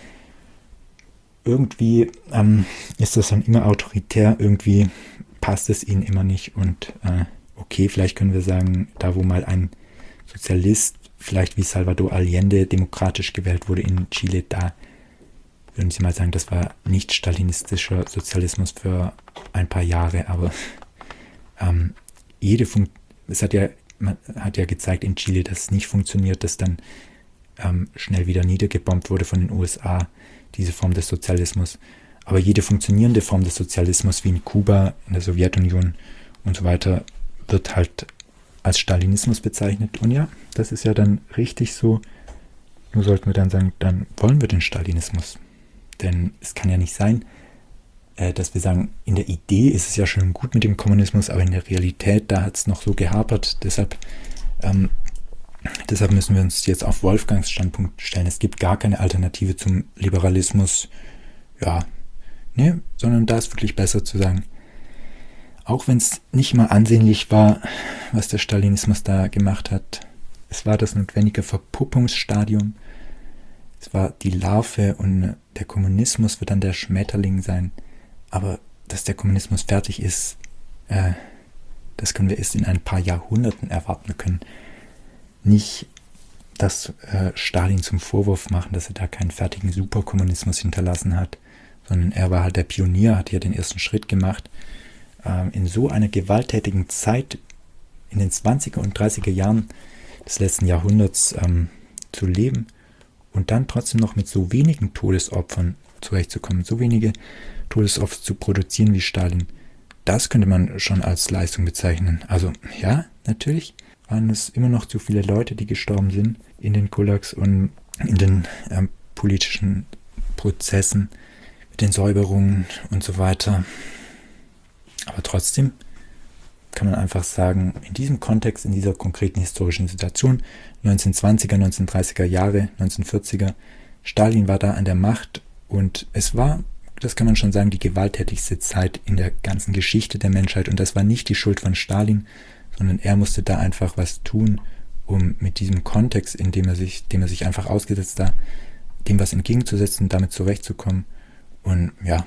irgendwie ähm, ist das dann immer autoritär, irgendwie passt es ihnen immer nicht. Und äh, okay, vielleicht können wir sagen, da wo mal ein Sozialist, vielleicht wie Salvador Allende, demokratisch gewählt wurde in Chile, da würden Sie mal sagen, das war nicht stalinistischer Sozialismus für ein paar Jahre, aber ähm, jede Fun- es hat ja, man hat ja gezeigt in Chile, dass es nicht funktioniert, dass dann ähm, schnell wieder niedergebombt wurde von den U S A, diese Form des Sozialismus. Aber jede funktionierende Form des Sozialismus, wie in Kuba, in der Sowjetunion und so weiter, wird halt als Stalinismus bezeichnet. Und ja, das ist ja dann richtig so. Nur sollten wir dann sagen, dann wollen wir den Stalinismus. Denn es kann ja nicht sein, äh, dass wir sagen, in der Idee ist es ja schon gut mit dem Kommunismus, aber in der Realität, da hat es noch so gehapert. Deshalb, ähm, deshalb müssen wir uns jetzt auf Wolfgangs Standpunkt stellen. Es gibt gar keine Alternative zum Liberalismus. Ja, ne, sondern da ist wirklich besser zu sagen, auch wenn es nicht mal ansehnlich war, was der Stalinismus da gemacht hat, es war das notwendige Verpuppungsstadium, es war die Larve und der Kommunismus wird dann der Schmetterling sein. Aber dass der Kommunismus fertig ist, äh, das können wir erst in ein paar Jahrhunderten erwarten. Wir können nicht das äh, Stalin zum Vorwurf machen, dass er da keinen fertigen Superkommunismus hinterlassen hat, sondern er war halt der Pionier, hat ja den ersten Schritt gemacht. In so einer gewalttätigen Zeit, in den zwanziger und dreißiger Jahren des letzten Jahrhunderts ähm, zu leben und dann trotzdem noch mit so wenigen Todesopfern zurechtzukommen, so wenige Todesopfer zu produzieren wie Stalin, das könnte man schon als Leistung bezeichnen. Also ja, natürlich waren es immer noch zu viele Leute, die gestorben sind in den Gulags und in den ähm, politischen Prozessen, mit den Säuberungen und so weiter. Aber trotzdem kann man einfach sagen, in diesem Kontext, in dieser konkreten historischen Situation, neunzehnhundertzwanziger, neunzehnhundertdreißiger Jahre, neunzehnhundertvierziger, Stalin war da an der Macht und es war, das kann man schon sagen, die gewalttätigste Zeit in der ganzen Geschichte der Menschheit. Und das war nicht die Schuld von Stalin, sondern er musste da einfach was tun, um mit diesem Kontext, in dem er sich, dem er sich einfach ausgesetzt hat, dem was entgegenzusetzen, damit zurechtzukommen. Und ja.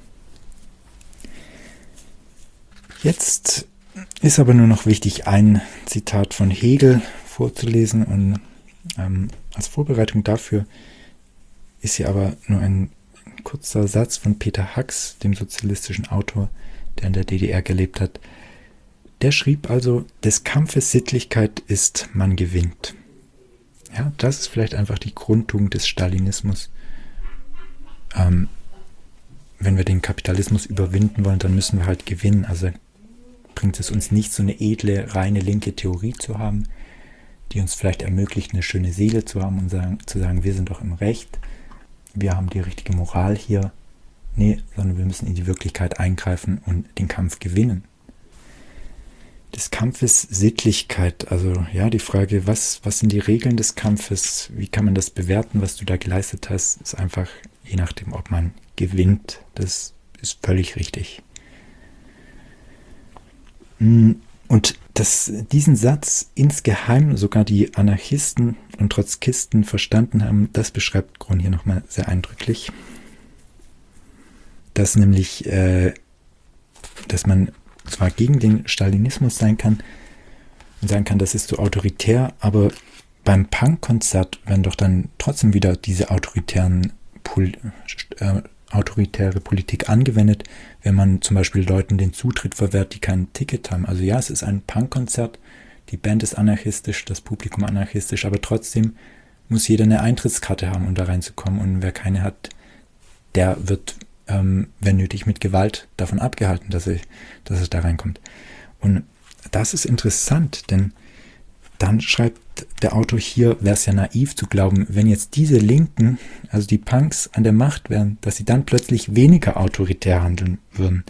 Jetzt ist aber nur noch wichtig, ein Zitat von Hegel vorzulesen. Und ähm, als Vorbereitung dafür ist hier aber nur ein kurzer Satz von Peter Hacks, dem sozialistischen Autor, der in der D D R gelebt hat. Der schrieb also, des Kampfes Sittlichkeit ist, man gewinnt. Ja, das ist vielleicht einfach die Grundtugend des Stalinismus. Ähm, wenn wir den Kapitalismus überwinden wollen, dann müssen wir halt gewinnen. Also bringt es uns nicht, so eine edle, reine linke Theorie zu haben, die uns vielleicht ermöglicht, eine schöne Seele zu haben und sagen, zu sagen, wir sind doch im Recht, wir haben die richtige Moral hier. Nee, sondern wir müssen in die Wirklichkeit eingreifen und den Kampf gewinnen. Des Kampfes Sittlichkeit, also ja, die Frage, was, was sind die Regeln des Kampfes, wie kann man das bewerten, was du da geleistet hast, ist einfach je nachdem, ob man gewinnt. Das ist völlig richtig. Und dass diesen Satz insgeheim sogar die Anarchisten und Trotzkisten verstanden haben, das beschreibt Grun hier nochmal sehr eindrücklich. Dass nämlich, äh, dass man zwar gegen den Stalinismus sein kann und sagen kann, das ist so autoritär, aber beim Punkkonzert werden doch dann trotzdem wieder diese autoritären Pol- äh, autoritäre Politik angewendet, wenn man zum Beispiel Leuten den Zutritt verwehrt, die kein Ticket haben. Also ja, es ist ein Punkkonzert, die Band ist anarchistisch, das Publikum anarchistisch, aber trotzdem muss jeder eine Eintrittskarte haben, um da reinzukommen. Und wer keine hat, der wird, ähm, wenn nötig, mit Gewalt davon abgehalten, dass er, dass er da reinkommt. Und das ist interessant, denn dann schreibt der Autor hier, wäre es ja naiv zu glauben, wenn jetzt diese Linken, also die Punks, an der Macht wären, dass sie dann plötzlich weniger autoritär handeln würden,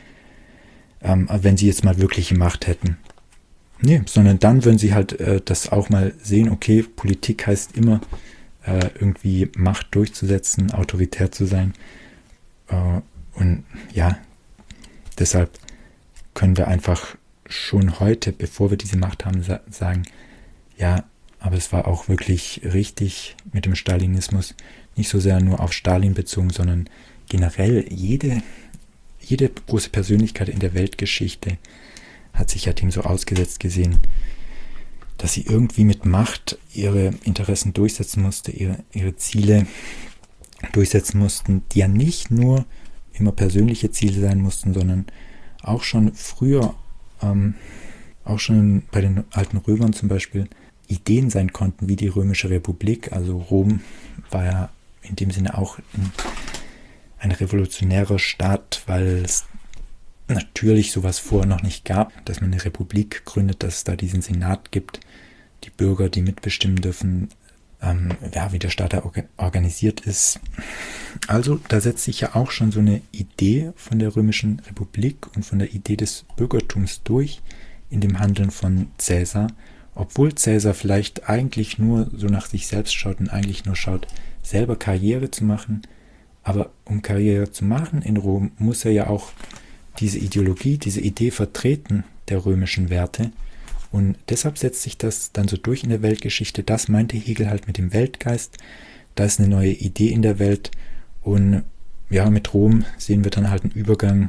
ähm, wenn sie jetzt mal wirkliche Macht hätten. Nee, sondern dann würden sie halt äh, das auch mal sehen, okay, Politik heißt immer äh, irgendwie Macht durchzusetzen, autoritär zu sein. Äh, und ja, deshalb können wir einfach schon heute, bevor wir diese Macht haben, sa- sagen, ja, aber es war auch wirklich richtig mit dem Stalinismus, nicht so sehr nur auf Stalin bezogen, sondern generell jede, jede große Persönlichkeit in der Weltgeschichte hat sich ja dem so ausgesetzt gesehen, dass sie irgendwie mit Macht ihre Interessen durchsetzen musste, ihre, ihre Ziele durchsetzen mussten, die ja nicht nur immer persönliche Ziele sein mussten, sondern auch schon früher, ähm, auch schon bei den alten Römern zum Beispiel, Ideen sein konnten, wie die Römische Republik. Also Rom war ja in dem Sinne auch ein, ein revolutionärer Staat, weil es natürlich sowas vorher noch nicht gab, dass man eine Republik gründet, dass es da diesen Senat gibt, die Bürger, die mitbestimmen dürfen, ähm, ja, wie der Staat da organisiert ist. Also da setzt sich ja auch schon so eine Idee von der Römischen Republik und von der Idee des Bürgertums durch in dem Handeln von Caesar, obwohl Caesar vielleicht eigentlich nur so nach sich selbst schaut und eigentlich nur schaut, selber Karriere zu machen. Aber um Karriere zu machen in Rom, muss er ja auch diese Ideologie, diese Idee vertreten der römischen Werte. Und deshalb setzt sich das dann so durch in der Weltgeschichte. Das meinte Hegel halt mit dem Weltgeist. Da ist eine neue Idee in der Welt. Und ja, mit Rom sehen wir dann halt einen Übergang.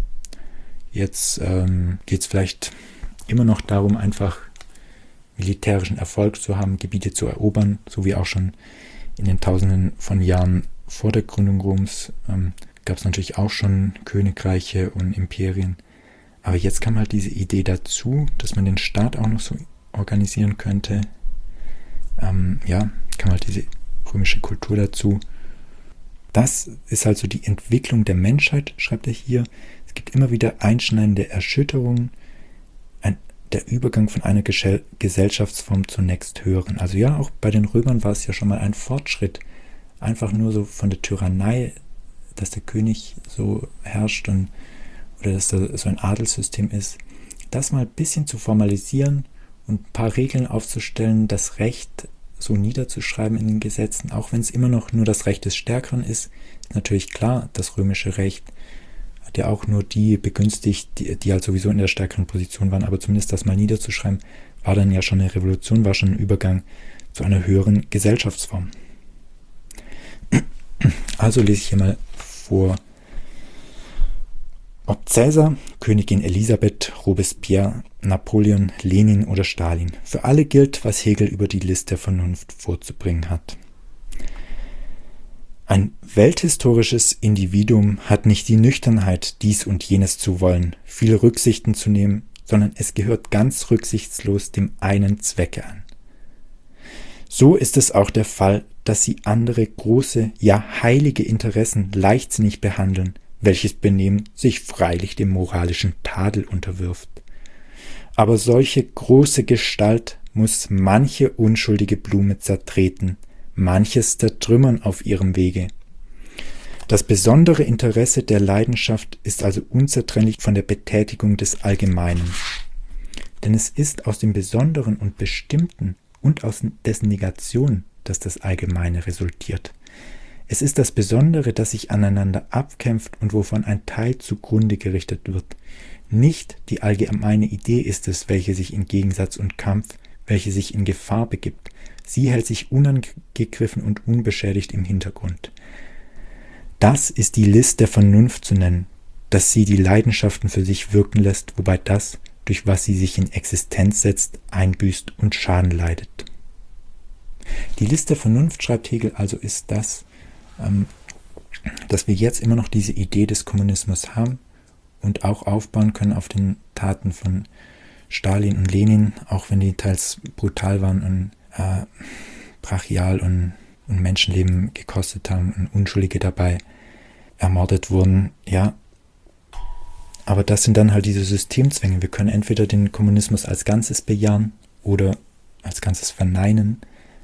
Jetzt ähm, geht es vielleicht immer noch darum, einfach militärischen Erfolg zu haben, Gebiete zu erobern, so wie auch schon in den Tausenden von Jahren vor der Gründung Roms ähm, gab es natürlich auch schon Königreiche und Imperien. Aber jetzt kam halt diese Idee dazu, dass man den Staat auch noch so organisieren könnte. Ähm, ja, kam halt diese römische Kultur dazu. Das ist halt so die Entwicklung der Menschheit, schreibt er hier. Es gibt immer wieder einschneidende Erschütterungen, ein, der Übergang von einer Gesell- Gesellschaftsform zur nächsthöheren. Also ja, auch bei den Römern war es ja schon mal ein Fortschritt, einfach nur so von der Tyrannei, dass der König so herrscht und oder dass da so ein Adelssystem ist, das mal ein bisschen zu formalisieren und ein paar Regeln aufzustellen, das Recht so niederzuschreiben in den Gesetzen, auch wenn es immer noch nur das Recht des Stärkeren ist, ist natürlich klar, das römische Recht hat ja auch nur die begünstigt, die, die halt sowieso in der stärkeren Position waren, aber zumindest das mal niederzuschreiben, war dann ja schon eine Revolution, war schon ein Übergang zu einer höheren Gesellschaftsform. Also lese ich hier mal vor. Ob Cäsar, Königin Elisabeth, Robespierre, Napoleon, Lenin oder Stalin, für alle gilt, was Hegel über die List der Vernunft vorzubringen hat. Ein welthistorisches Individuum hat nicht die Nüchternheit, dies und jenes zu wollen, viele Rücksichten zu nehmen, sondern es gehört ganz rücksichtslos dem einen Zwecke an. So ist es auch der Fall, dass sie andere große, ja heilige Interessen leichtsinnig behandeln, welches Benehmen sich freilich dem moralischen Tadel unterwirft. Aber solche große Gestalt muss manche unschuldige Blume zertreten, manches zertrümmern auf ihrem Wege. Das besondere Interesse der Leidenschaft ist also unzertrennlich von der Betätigung des Allgemeinen. Denn es ist aus dem Besonderen und Bestimmten und aus dessen Negation, dass das Allgemeine resultiert. Es ist das Besondere, das sich aneinander abkämpft und wovon ein Teil zugrunde gerichtet wird. Nicht die allgemeine Idee ist es, welche sich in Gegensatz und Kampf, welche sich in Gefahr begibt. Sie hält sich unangegriffen und unbeschädigt im Hintergrund. Das ist die List der Vernunft zu nennen, dass sie die Leidenschaften für sich wirken lässt, wobei das, durch was sie sich in Existenz setzt, einbüßt und Schaden leidet. Die List der Vernunft, schreibt Hegel, also ist das, ähm, dass wir jetzt immer noch diese Idee des Kommunismus haben und auch aufbauen können auf den Taten von Stalin und Lenin, auch wenn die teils brutal waren und äh, brachial und, und Menschenleben gekostet haben und Unschuldige dabei ermordet wurden, ja. Aber das sind dann halt diese Systemzwänge. Wir können entweder den Kommunismus als Ganzes bejahen oder als Ganzes verneinen.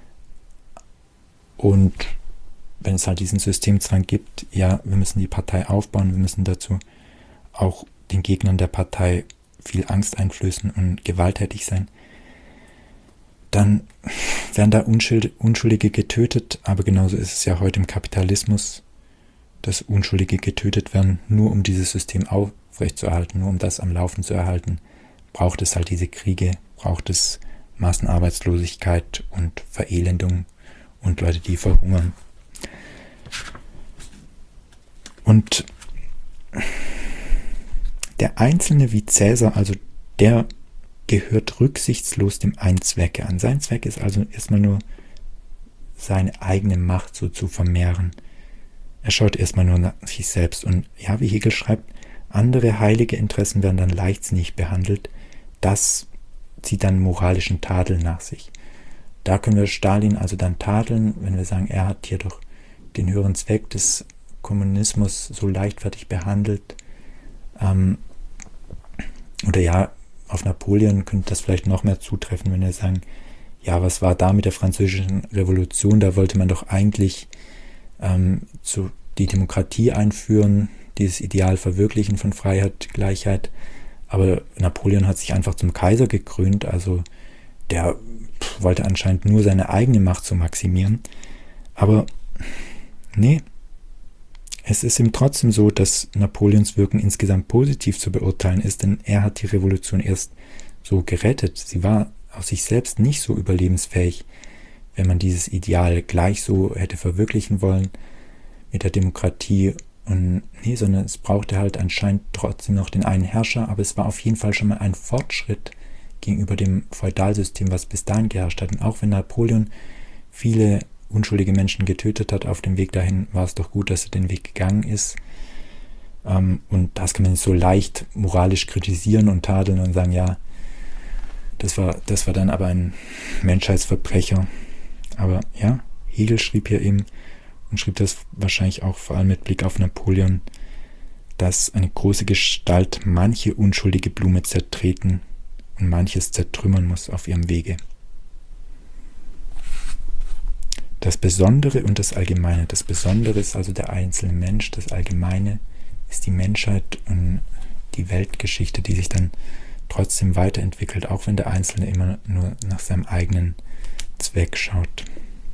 Und wenn es halt diesen Systemzwang gibt, ja, wir müssen die Partei aufbauen, wir müssen dazu auch den Gegnern der Partei viel Angst einflößen und gewalttätig sein, dann werden da Unschuldige getötet, aber genauso ist es ja heute im Kapitalismus, dass Unschuldige getötet werden, nur um dieses System aufrechtzuerhalten, nur um das am Laufen zu erhalten, braucht es halt diese Kriege, braucht es Massenarbeitslosigkeit und Verelendung und Leute, die verhungern. Und der Einzelne wie Cäsar, also der gehört rücksichtslos dem einen Zwecke an. Sein Zweck ist also erstmal nur, seine eigene Macht so zu vermehren. Er schaut erstmal nur nach sich selbst. Und ja, wie Hegel schreibt, andere heilige Interessen werden dann leichtsinnig behandelt. Das zieht dann moralischen Tadel nach sich. Da können wir Stalin also dann tadeln, wenn wir sagen, er hat hier doch den höheren Zweck des Kommunismus so leichtfertig behandelt. Ähm, oder ja, auf Napoleon könnte das vielleicht noch mehr zutreffen, wenn wir sagen, ja, was war da mit der Französischen Revolution? Da wollte man doch eigentlich ähm, zu, die Demokratie einführen, dieses Ideal verwirklichen von Freiheit, Gleichheit. Aber Napoleon hat sich einfach zum Kaiser gekrönt, also der pff, wollte anscheinend nur seine eigene Macht zu maximieren. Aber nee, es ist ihm trotzdem so, dass Napoleons Wirken insgesamt positiv zu beurteilen ist, denn er hat die Revolution erst so gerettet. Sie war aus sich selbst nicht so überlebensfähig, wenn man dieses Ideal gleich so hätte verwirklichen wollen mit der Demokratie. Und nee, sondern es brauchte halt anscheinend trotzdem noch den einen Herrscher, aber es war auf jeden Fall schon mal ein Fortschritt gegenüber dem Feudalsystem, was bis dahin geherrscht hat. Und auch wenn Napoleon viele unschuldige Menschen getötet hat auf dem Weg dahin, war es doch gut, dass er den Weg gegangen ist. Ähm, und das kann man nicht so leicht moralisch kritisieren und tadeln und sagen, ja, das war, das war dann aber ein Menschheitsverbrecher. Aber ja, Hegel schrieb hier eben und schrieb das wahrscheinlich auch vor allem mit Blick auf Napoleon, dass eine große Gestalt manche unschuldige Blume zertreten und manches zertrümmern muss auf ihrem Wege. Das Besondere und das Allgemeine. Das Besondere ist also der einzelne Mensch, das Allgemeine ist die Menschheit und die Weltgeschichte, die sich dann trotzdem weiterentwickelt, auch wenn der Einzelne immer nur nach seinem eigenen Zweck schaut.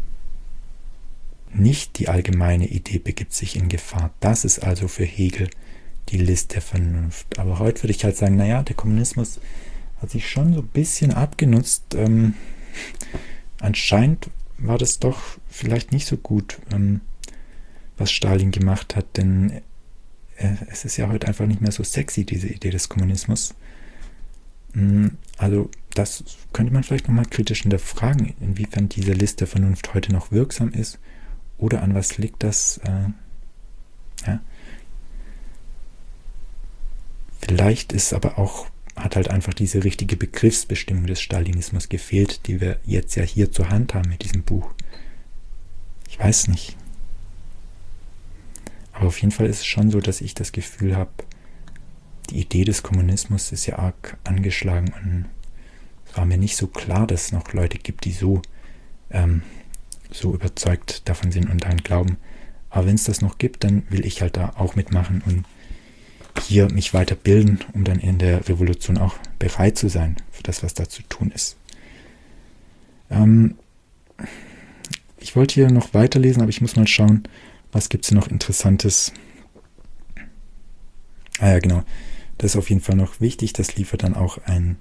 Nicht die allgemeine Idee begibt sich in Gefahr. Das ist also für Hegel die List der Vernunft. Aber heute würde ich halt sagen, naja, der Kommunismus hat sich schon so ein bisschen abgenutzt. Ähm, anscheinend war das doch vielleicht nicht so gut, ähm, was Stalin gemacht hat, denn äh, es ist ja heute einfach nicht mehr so sexy, diese Idee des Kommunismus. Ähm, also das könnte man vielleicht nochmal kritisch hinterfragen, inwiefern diese Liste der Vernunft heute noch wirksam ist oder an was liegt das. Äh, ja. Vielleicht ist aber auch, hat halt einfach diese richtige Begriffsbestimmung des Stalinismus gefehlt, die wir jetzt ja hier zur Hand haben mit diesem Buch. Ich weiß nicht. Aber auf jeden Fall ist es schon so, dass ich das Gefühl habe, die Idee des Kommunismus ist ja arg angeschlagen und es war mir nicht so klar, dass es noch Leute gibt, die so, ähm, so überzeugt davon sind und daran glauben. Aber wenn es das noch gibt, dann will ich halt da auch mitmachen und hier mich weiterbilden, um dann in der Revolution auch bereit zu sein für das, was da zu tun ist. Ähm, ich wollte hier noch weiterlesen, aber ich muss mal schauen, was gibt es hier noch Interessantes. Ah ja, genau. Das ist auf jeden Fall noch wichtig. Das liefert dann auch ein,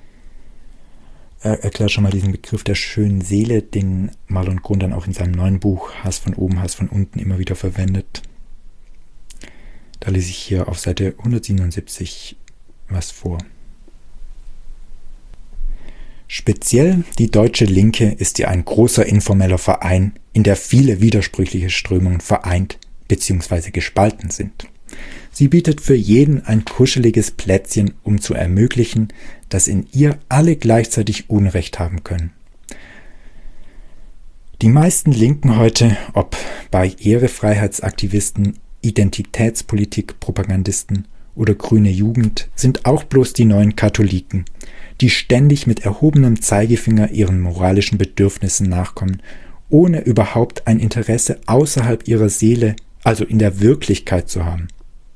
er erklärt schon mal diesen Begriff der schönen Seele, den Marlon Grun dann auch in seinem neuen Buch Hass von oben, Hass von unten immer wieder verwendet. Da lese ich hier auf Seite hundertsiebenundsiebzig was vor. Speziell die deutsche Linke ist ja ein großer informeller Verein, in der viele widersprüchliche Strömungen vereint bzw. gespalten sind. Sie bietet für jeden ein kuscheliges Plätzchen, um zu ermöglichen, dass in ihr alle gleichzeitig Unrecht haben können. Die meisten Linken heute, ob Barrierefreiheitsaktivisten, Identitätspolitik-Propagandisten oder grüne Jugend, sind auch bloß die neuen Katholiken, die ständig mit erhobenem Zeigefinger ihren moralischen Bedürfnissen nachkommen, ohne überhaupt ein Interesse außerhalb ihrer Seele, also in der Wirklichkeit zu haben.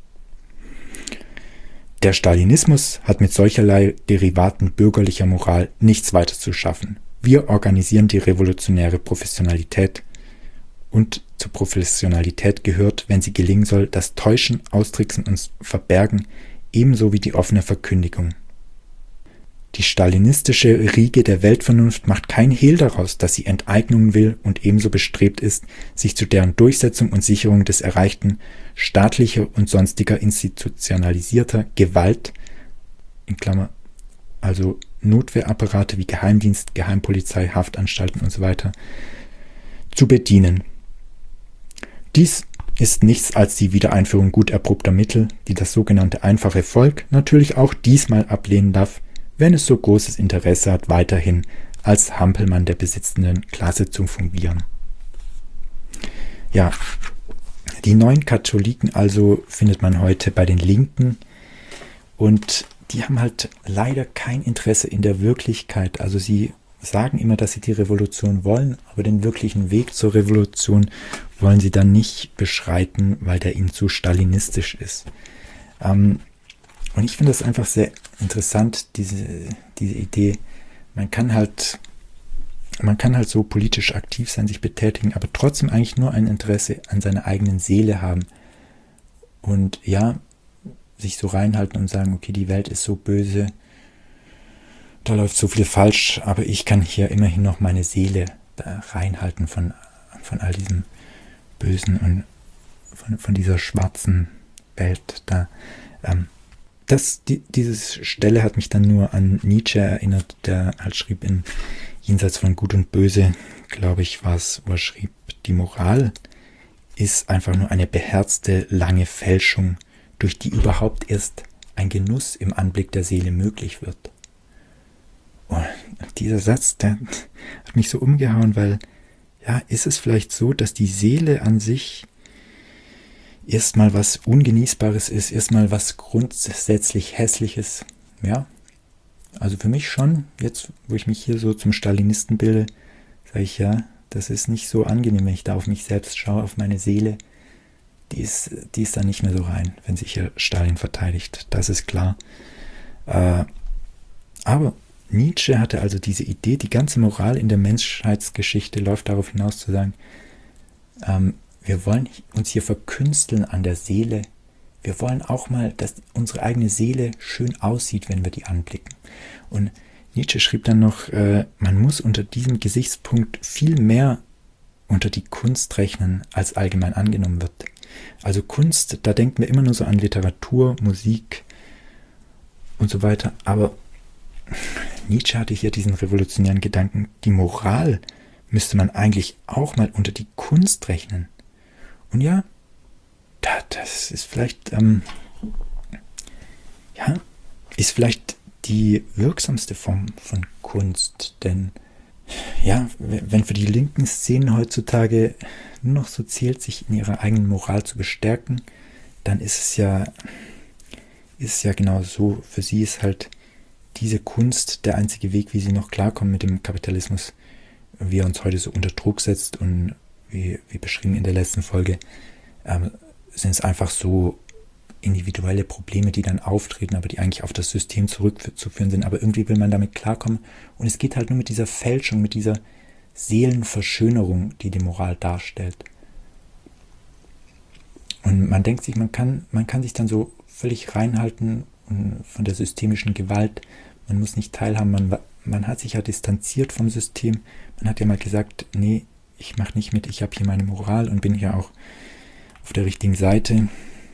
Der Stalinismus hat mit solcherlei Derivaten bürgerlicher Moral nichts weiter zu schaffen. Wir organisieren die revolutionäre Professionalität. Und zur Professionalität gehört, wenn sie gelingen soll, das Täuschen, Austricksen und Verbergen, ebenso wie die offene Verkündigung. Die stalinistische Riege der Weltvernunft macht kein Hehl daraus, dass sie Enteignungen will und ebenso bestrebt ist, sich zu deren Durchsetzung und Sicherung des Erreichten staatlicher und sonstiger institutionalisierter Gewalt, in Klammer, also Notwehrapparate wie Geheimdienst, Geheimpolizei, Haftanstalten und so weiter, zu bedienen. Dies ist nichts als die Wiedereinführung gut erprobter Mittel, die das sogenannte einfache Volk natürlich auch diesmal ablehnen darf, wenn es so großes Interesse hat, weiterhin als Hampelmann der besitzenden Klasse zu fungieren. Ja, die neuen Katholiken also findet man heute bei den Linken und die haben halt leider kein Interesse in der Wirklichkeit. Also sie sagen immer, dass sie die Revolution wollen, aber den wirklichen Weg zur Revolution wollen sie dann nicht beschreiten, weil der ihnen zu stalinistisch ist. Ähm, und ich finde das einfach sehr interessant, diese, diese Idee. Man kann halt, man kann halt so politisch aktiv sein, sich betätigen, aber trotzdem eigentlich nur ein Interesse an seiner eigenen Seele haben. Und ja, sich so reinhalten und sagen, okay, die Welt ist so böse, da läuft so viel falsch, aber ich kann hier immerhin noch meine Seele da reinhalten von, von all diesem Bösen und von, von dieser schwarzen Welt da. Ähm, das, die, diese Stelle hat mich dann nur an Nietzsche erinnert, der halt schrieb in Jenseits von Gut und Böse, glaube ich, war es, wo er schrieb, die Moral ist einfach nur eine beherzte, lange Fälschung, durch die überhaupt erst ein Genuss im Anblick der Seele möglich wird. Und dieser Satz, der hat mich so umgehauen, weil, ja, ist es vielleicht so, dass die Seele an sich erstmal was Ungenießbares ist, erstmal was grundsätzlich Hässliches. Ja, also für mich schon, jetzt wo ich mich hier so zum Stalinisten bilde, sage ich ja, das ist nicht so angenehm, wenn ich da auf mich selbst schaue, auf meine Seele. Die ist, die ist da nicht mehr so rein, wenn sich hier Stalin verteidigt, das ist klar. Äh, aber Nietzsche hatte also diese Idee, die ganze Moral in der Menschheitsgeschichte läuft darauf hinaus zu sagen, ähm, wir wollen uns hier verkünsteln an der Seele. Wir wollen auch mal, dass unsere eigene Seele schön aussieht, wenn wir die anblicken. Und Nietzsche schrieb dann noch, äh, man muss unter diesem Gesichtspunkt viel mehr unter die Kunst rechnen, als allgemein angenommen wird. Also Kunst, da denken wir immer nur so an Literatur, Musik und so weiter. Aber Nietzsche hatte hier diesen revolutionären Gedanken, die Moral müsste man eigentlich auch mal unter die Kunst rechnen. Und ja, das ist vielleicht, ähm, ja, ist vielleicht die wirksamste Form von Kunst, denn ja, wenn für die linken Szenen heutzutage nur noch so zählt, sich in ihrer eigenen Moral zu bestärken, dann ist es ja, ist es ja genau so, für sie ist halt diese Kunst der einzige Weg, wie sie noch klarkommen mit dem Kapitalismus, wie er uns heute so unter Druck setzt und wie, wie beschrieben in der letzten Folge, ähm, sind es einfach so individuelle Probleme, die dann auftreten, aber die eigentlich auf das System zurückzuführen sind. Aber irgendwie will man damit klarkommen. Und es geht halt nur mit dieser Fälschung, mit dieser Seelenverschönerung, die die Moral darstellt. Und man denkt sich, man kann, man kann sich dann so völlig reinhalten von der systemischen Gewalt. Man muss nicht teilhaben. Man, man hat sich ja distanziert vom System. Man hat ja mal gesagt, nee, ich mache nicht mit, ich habe hier meine Moral und bin hier auch auf der richtigen Seite.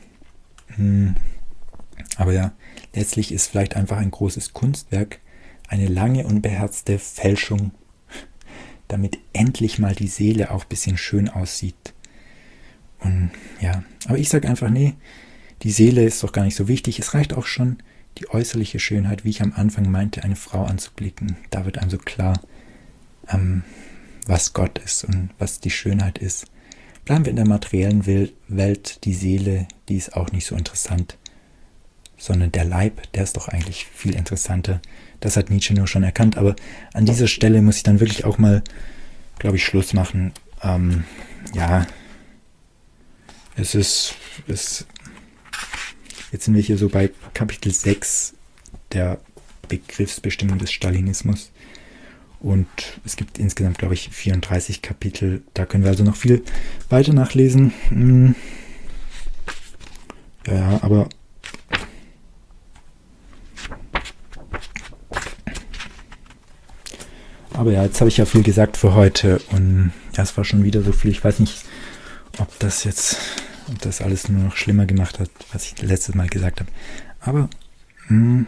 Aber ja, letztlich ist vielleicht einfach ein großes Kunstwerk eine lange und beherzte Fälschung, damit endlich mal die Seele auch ein bisschen schön aussieht. Und ja, aber ich sage einfach, nee, die Seele ist doch gar nicht so wichtig. Es reicht auch schon die äußerliche Schönheit, wie ich am Anfang meinte, eine Frau anzublicken. Da wird einem so klar, ähm, was Gott ist und was die Schönheit ist. Bleiben wir in der materiellen Welt, die Seele, die ist auch nicht so interessant, sondern der Leib, der ist doch eigentlich viel interessanter. Das hat Nietzsche nur schon erkannt, aber an dieser Stelle muss ich dann wirklich auch mal, glaube ich, Schluss machen. Ähm, ja, es ist, es, jetzt sind wir hier so bei Kapitel sechs der Begriffsbestimmung des Stalinismus. Und es gibt insgesamt, glaube ich, vierunddreißig Kapitel. Da können wir also noch viel weiter nachlesen. Hm. Ja, aber aber ja, jetzt habe ich ja viel gesagt für heute. Und ja, es war schon wieder so viel. Ich weiß nicht, ob das jetzt, ob das alles nur noch schlimmer gemacht hat, was ich letztes Mal gesagt habe. Aber hm,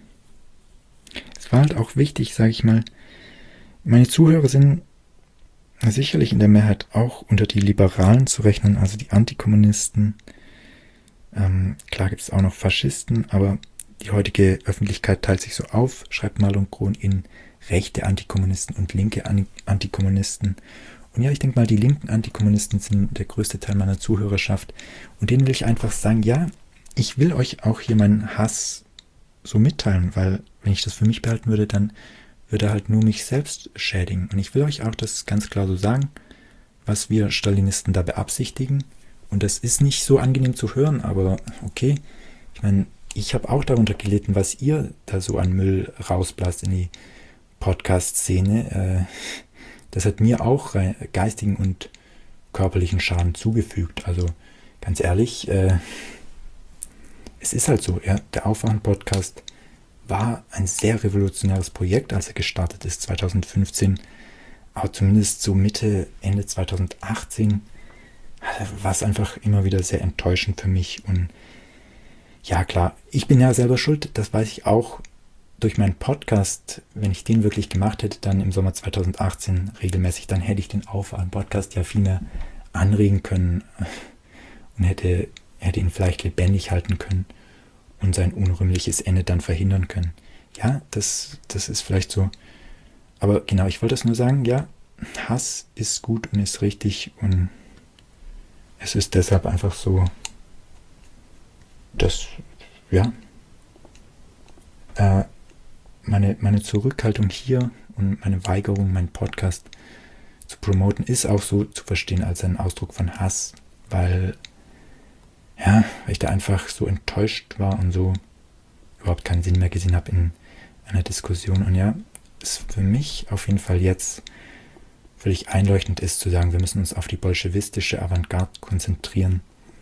es war halt auch wichtig, sage ich mal, meine Zuhörer sind sicherlich in der Mehrheit auch unter die Liberalen zu rechnen, also die Antikommunisten. Ähm, klar gibt es auch noch Faschisten, aber die heutige Öffentlichkeit teilt sich so auf, schreibt Malung Kron, in rechte Antikommunisten und linke Antikommunisten. Und ja, ich denke mal, die linken Antikommunisten sind der größte Teil meiner Zuhörerschaft. Und denen will ich einfach sagen, ja, ich will euch auch hier meinen Hass so mitteilen, weil wenn ich das für mich behalten würde, dann würde halt nur mich selbst schädigen. Und ich will euch auch das ganz klar so sagen, was wir Stalinisten da beabsichtigen. Und das ist nicht so angenehm zu hören, aber okay. Ich meine, ich habe auch darunter gelitten, was ihr da so an Müll rausblasst in die Podcast-Szene. Das hat mir auch geistigen und körperlichen Schaden zugefügt. Also ganz ehrlich, es ist halt so, ja, der Aufwachen-Podcast war ein sehr revolutionäres Projekt, als er gestartet ist, zweitausendfünfzehn, aber zumindest so Mitte, Ende zweitausendachtzehn war es einfach immer wieder sehr enttäuschend für mich. Und ja, klar, ich bin ja selber schuld, das weiß ich auch durch meinen Podcast. Wenn ich den wirklich gemacht hätte, dann im Sommer zweitausendachtzehn regelmäßig, dann hätte ich den Aufwachen-Podcast ja viel mehr anregen können und hätte, hätte ihn vielleicht lebendig halten können und sein unrühmliches Ende dann verhindern können. Ja, das, das ist vielleicht so. Aber genau, ich wollte das nur sagen, ja, Hass ist gut und ist richtig und es ist deshalb einfach so, das, ja, äh, meine, meine Zurückhaltung hier und meine Weigerung, meinen Podcast zu promoten, ist auch so zu verstehen als ein Ausdruck von Hass, weil, ja, weil ich da einfach so enttäuscht war und so überhaupt keinen Sinn mehr gesehen habe in einer Diskussion. Und ja, es für mich auf jeden Fall jetzt völlig einleuchtend ist zu sagen, wir müssen uns auf die bolschewistische Avantgarde konzentrieren.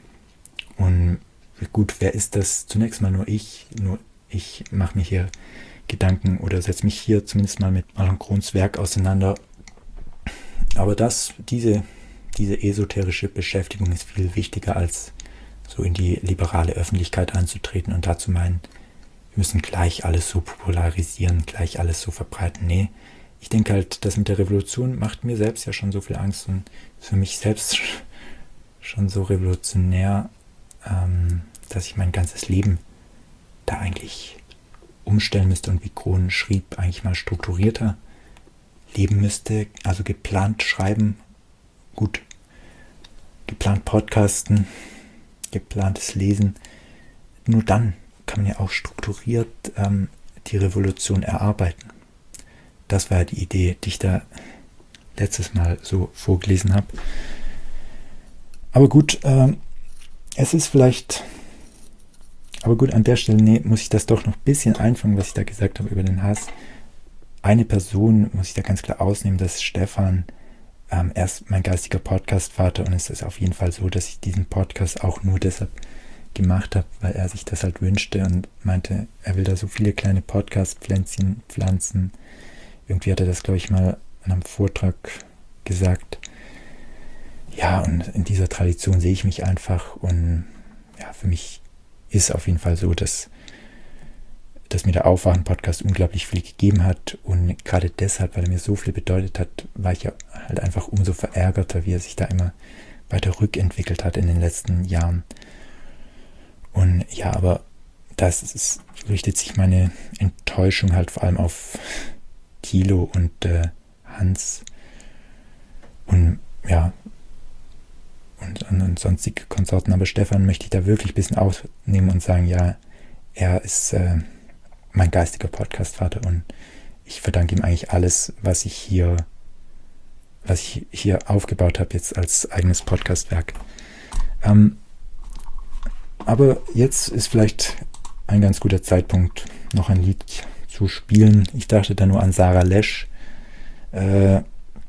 Und gut, wer ist das? Zunächst mal nur ich, nur ich mache mir hier Gedanken oder setze mich hier zumindest mal mit Marlon Krohns Werk auseinander. Aber das, diese, diese esoterische Beschäftigung ist viel wichtiger, als so in die liberale Öffentlichkeit einzutreten und dazu meinen, wir müssen gleich alles so popularisieren, gleich alles so verbreiten. Nee, ich denke halt, das mit der Revolution macht mir selbst ja schon so viel Angst und ist für mich selbst schon so revolutionär, ähm, dass ich mein ganzes Leben da eigentlich umstellen müsste und wie Krohn schrieb, eigentlich mal strukturierter leben müsste, also geplant schreiben, gut, geplant podcasten, geplantes Lesen. Nur dann kann man ja auch strukturiert ähm, die Revolution erarbeiten. Das war ja die Idee, die ich da letztes Mal so vorgelesen habe. Aber gut, ähm, es ist vielleicht, aber gut, an der Stelle nee, muss ich das doch noch ein bisschen einfangen, was ich da gesagt habe über den Hass. Eine Person muss ich da ganz klar ausnehmen, das ist Stefan. Ähm, er ist mein geistiger Podcast-Vater und es ist auf jeden Fall so, dass ich diesen Podcast auch nur deshalb gemacht habe, weil er sich das halt wünschte und meinte, er will da so viele kleine Podcast-Pflänzchen pflanzen. Irgendwie hat er das, glaube ich, mal in einem Vortrag gesagt. Ja, und in dieser Tradition sehe ich mich einfach und ja, für mich ist auf jeden Fall so, dass, dass mir der Aufwachen-Podcast unglaublich viel gegeben hat und gerade deshalb, weil er mir so viel bedeutet hat, war ich ja halt einfach umso verärgerter, wie er sich da immer weiter rückentwickelt hat in den letzten Jahren. Und ja, aber das ist, richtet sich meine Enttäuschung halt vor allem auf Thilo und äh, Hans und ja, und, und, und sonstige Konsorten. Aber Stefan möchte ich da wirklich ein bisschen ausnehmen und sagen, ja, er ist äh, mein geistiger Podcast-Vater und ich verdanke ihm eigentlich alles, was ich hier, was ich hier aufgebaut habe, jetzt als eigenes Podcast-Werk. Ähm, aber jetzt ist vielleicht ein ganz guter Zeitpunkt, noch ein Lied zu spielen. Ich dachte da nur an Sarah Lesch. Äh,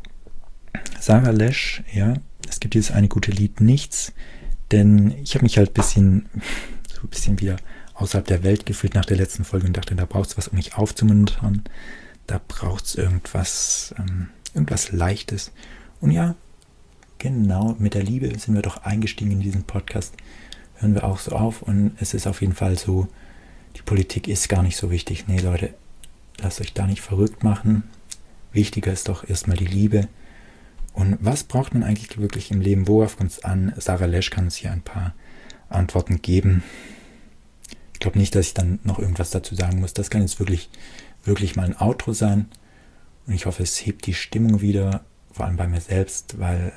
Sarah Lesch, ja, es gibt dieses eine gute Lied Nichts, denn ich habe mich halt ein bisschen, so ein bisschen wieder außerhalb der Welt gefühlt nach der letzten Folge und dachte, da braucht es was, um mich aufzumuntern. Da braucht es irgendwas, ähm, irgendwas Leichtes. Und ja, genau, mit der Liebe sind wir doch eingestiegen in diesen Podcast. Hören wir auch so auf und es ist auf jeden Fall so, die Politik ist gar nicht so wichtig. Nee, Leute, lasst euch da nicht verrückt machen. Wichtiger ist doch erstmal die Liebe. Und was braucht man eigentlich wirklich im Leben? Worauf kommt es an? Sarah Lesch kann uns hier ein paar Antworten geben. Ich glaube nicht, dass ich dann noch irgendwas dazu sagen muss. Das kann jetzt wirklich, wirklich mal ein Outro sein. Und ich hoffe, es hebt die Stimmung wieder, vor allem bei mir selbst, weil,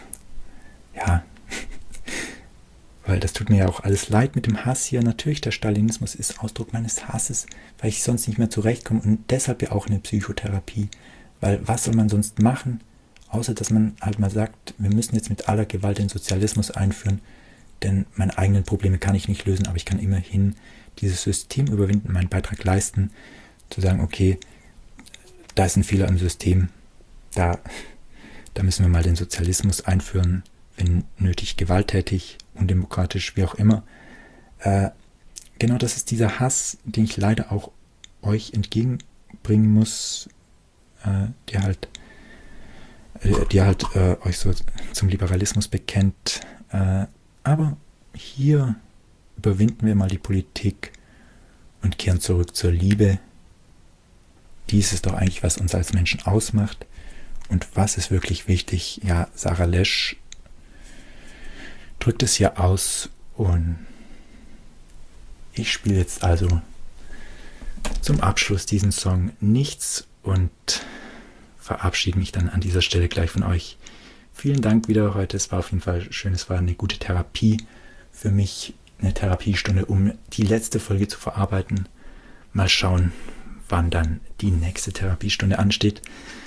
ja, weil das tut mir ja auch alles leid mit dem Hass hier. Natürlich, der Stalinismus ist Ausdruck meines Hasses, weil ich sonst nicht mehr zurechtkomme und deshalb ja auch eine Psychotherapie. Weil was soll man sonst machen, außer dass man halt mal sagt, wir müssen jetzt mit aller Gewalt den Sozialismus einführen, denn meine eigenen Probleme kann ich nicht lösen, aber ich kann immerhin dieses System überwinden, meinen Beitrag leisten, zu sagen, okay, da ist ein Fehler im System, da, da müssen wir mal den Sozialismus einführen, wenn nötig gewalttätig, undemokratisch, wie auch immer. Äh, genau das ist dieser Hass, den ich leider auch euch entgegenbringen muss, äh, der halt, äh, der halt äh, euch so zum Liberalismus bekennt. Äh, aber hier überwinden wir mal die Politik und kehren zurück zur Liebe. Dies ist doch eigentlich, was uns als Menschen ausmacht. Und was ist wirklich wichtig? Ja, Sarah Lesch drückt es hier aus und ich spiele jetzt also zum Abschluss diesen Song Nichts und verabschiede mich dann an dieser Stelle gleich von euch. Vielen Dank wieder heute, es war auf jeden Fall schön, es war eine gute Therapie für mich. eine Therapiestunde, um die letzte Folge zu verarbeiten. Mal schauen, wann dann die nächste Therapiestunde ansteht.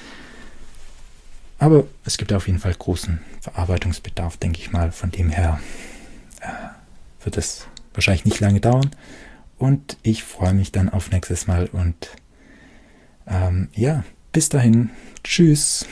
Aber es gibt auf jeden Fall großen Verarbeitungsbedarf, denke ich mal. Von dem her äh, wird es wahrscheinlich nicht lange dauern. Und ich freue mich dann auf nächstes Mal. Und ähm, ja, bis dahin. Tschüss.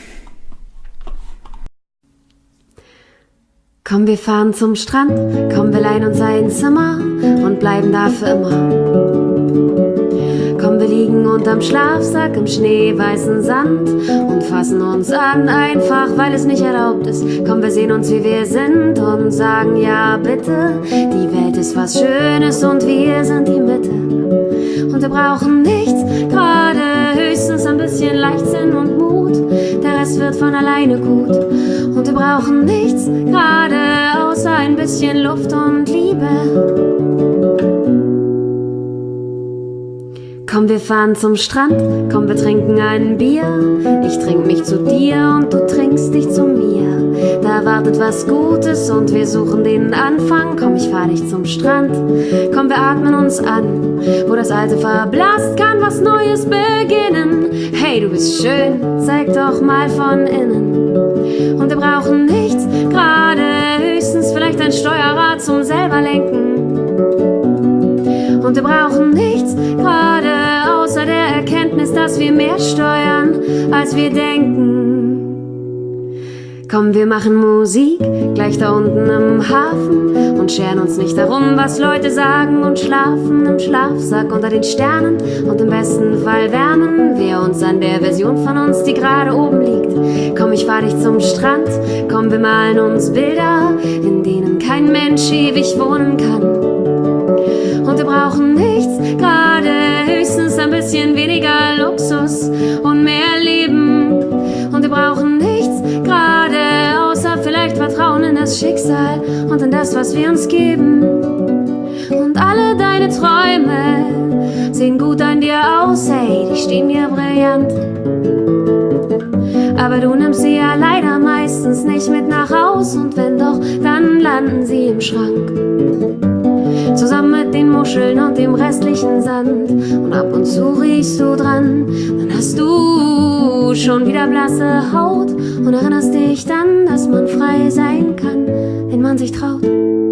Komm, wir fahren zum Strand, komm, wir leihen uns ein Zimmer und bleiben da für immer. Komm, wir liegen unterm Schlafsack im schneeweißen Sand und fassen uns an, einfach weil es nicht erlaubt ist. Komm, wir sehen uns, wie wir sind und sagen, ja bitte, die Welt ist was Schönes und wir sind die Mitte. Und wir brauchen nichts, gerade höchstens ein bisschen Leichtsinn und Mut. Der Rest wird von alleine gut. Und wir brauchen nichts, gerade außer ein bisschen Luft und Liebe. Komm, wir fahren zum Strand, komm, wir trinken ein Bier. Ich trink mich zu dir und du trinkst dich zu mir. Da wartet was Gutes und wir suchen den Anfang. Komm, ich fahr dich zum Strand, komm, wir atmen uns an. Wo das Alte verblasst, kann was Neues beginnen. Hey, du bist schön, zeig doch mal von innen. Und wir brauchen nichts, gerade höchstens vielleicht ein Steuerrad zum selber lenken. Und wir brauchen nichts, gerade außer der Erkenntnis, dass wir mehr steuern, als wir denken. Komm, wir machen Musik, gleich da unten im Hafen und scheren uns nicht darum, was Leute sagen und schlafen im Schlafsack unter den Sternen. Und im besten Fall wärmen wir uns an der Version von uns, die gerade oben liegt. Komm, ich fahr dich zum Strand, komm, wir malen uns Bilder, in denen kein Mensch ewig wohnen kann. Und wir brauchen nichts, gerade höchstens ein bisschen weniger Luxus und mehr Leben. Und wir brauchen nichts, gerade außer vielleicht Vertrauen in das Schicksal und in das, was wir uns geben. Und alle deine Träume sehen gut an dir aus, hey, die stehen dir brillant. Aber du nimmst sie ja leider meistens nicht mit nach Haus. Und wenn doch, dann landen sie im Schrank. Zusammen mit den Muscheln und dem restlichen Sand. Und ab und zu riechst du dran, dann hast du schon wieder blasse Haut und erinnerst dich dann, dass man frei sein kann, wenn man sich traut.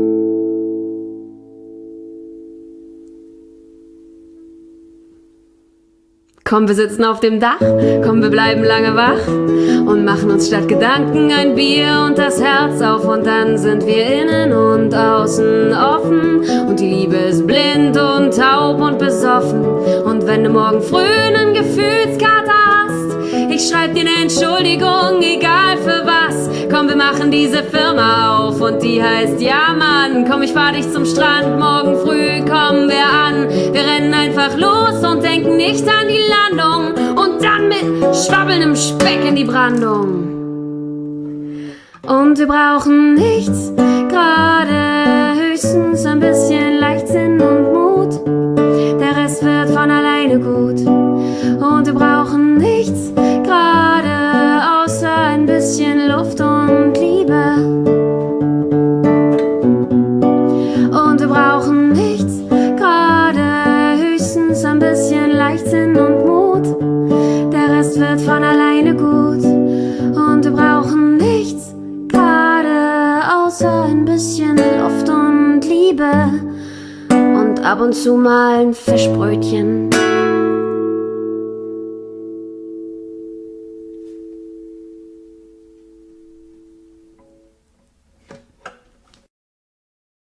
Komm, wir sitzen auf dem Dach, komm, wir bleiben lange wach und machen uns statt Gedanken ein Bier und das Herz auf. Und dann sind wir innen und außen offen und die Liebe ist blind und taub und besoffen. Und wenn du morgen früh einen Gefühlskater hast, ich schreib dir eine Entschuldigung, egal für was. Komm, wir machen diese Firma auf und die heißt Ja Mann. Komm, ich fahr dich zum Strand, morgen früh kommen wir an. Wir rennen einfach los und denken nicht an die Landung und dann mit schwabbelndem Speck in die Brandung. Und wir brauchen nichts, gerade höchstens ein bisschen Leichtsinn und Mut. Der Rest wird von alleine gut. Und wir brauchen nichts, gerade außer ein bisschen Luft und Liebe. Und wir brauchen nichts, gerade höchstens ein bisschen Leichtsinn und Mut. Der Rest wird von alleine gut. Und wir brauchen nichts, gerade außer ein bisschen Luft und Liebe. Und ab und zu mal ein Fischbrötchen.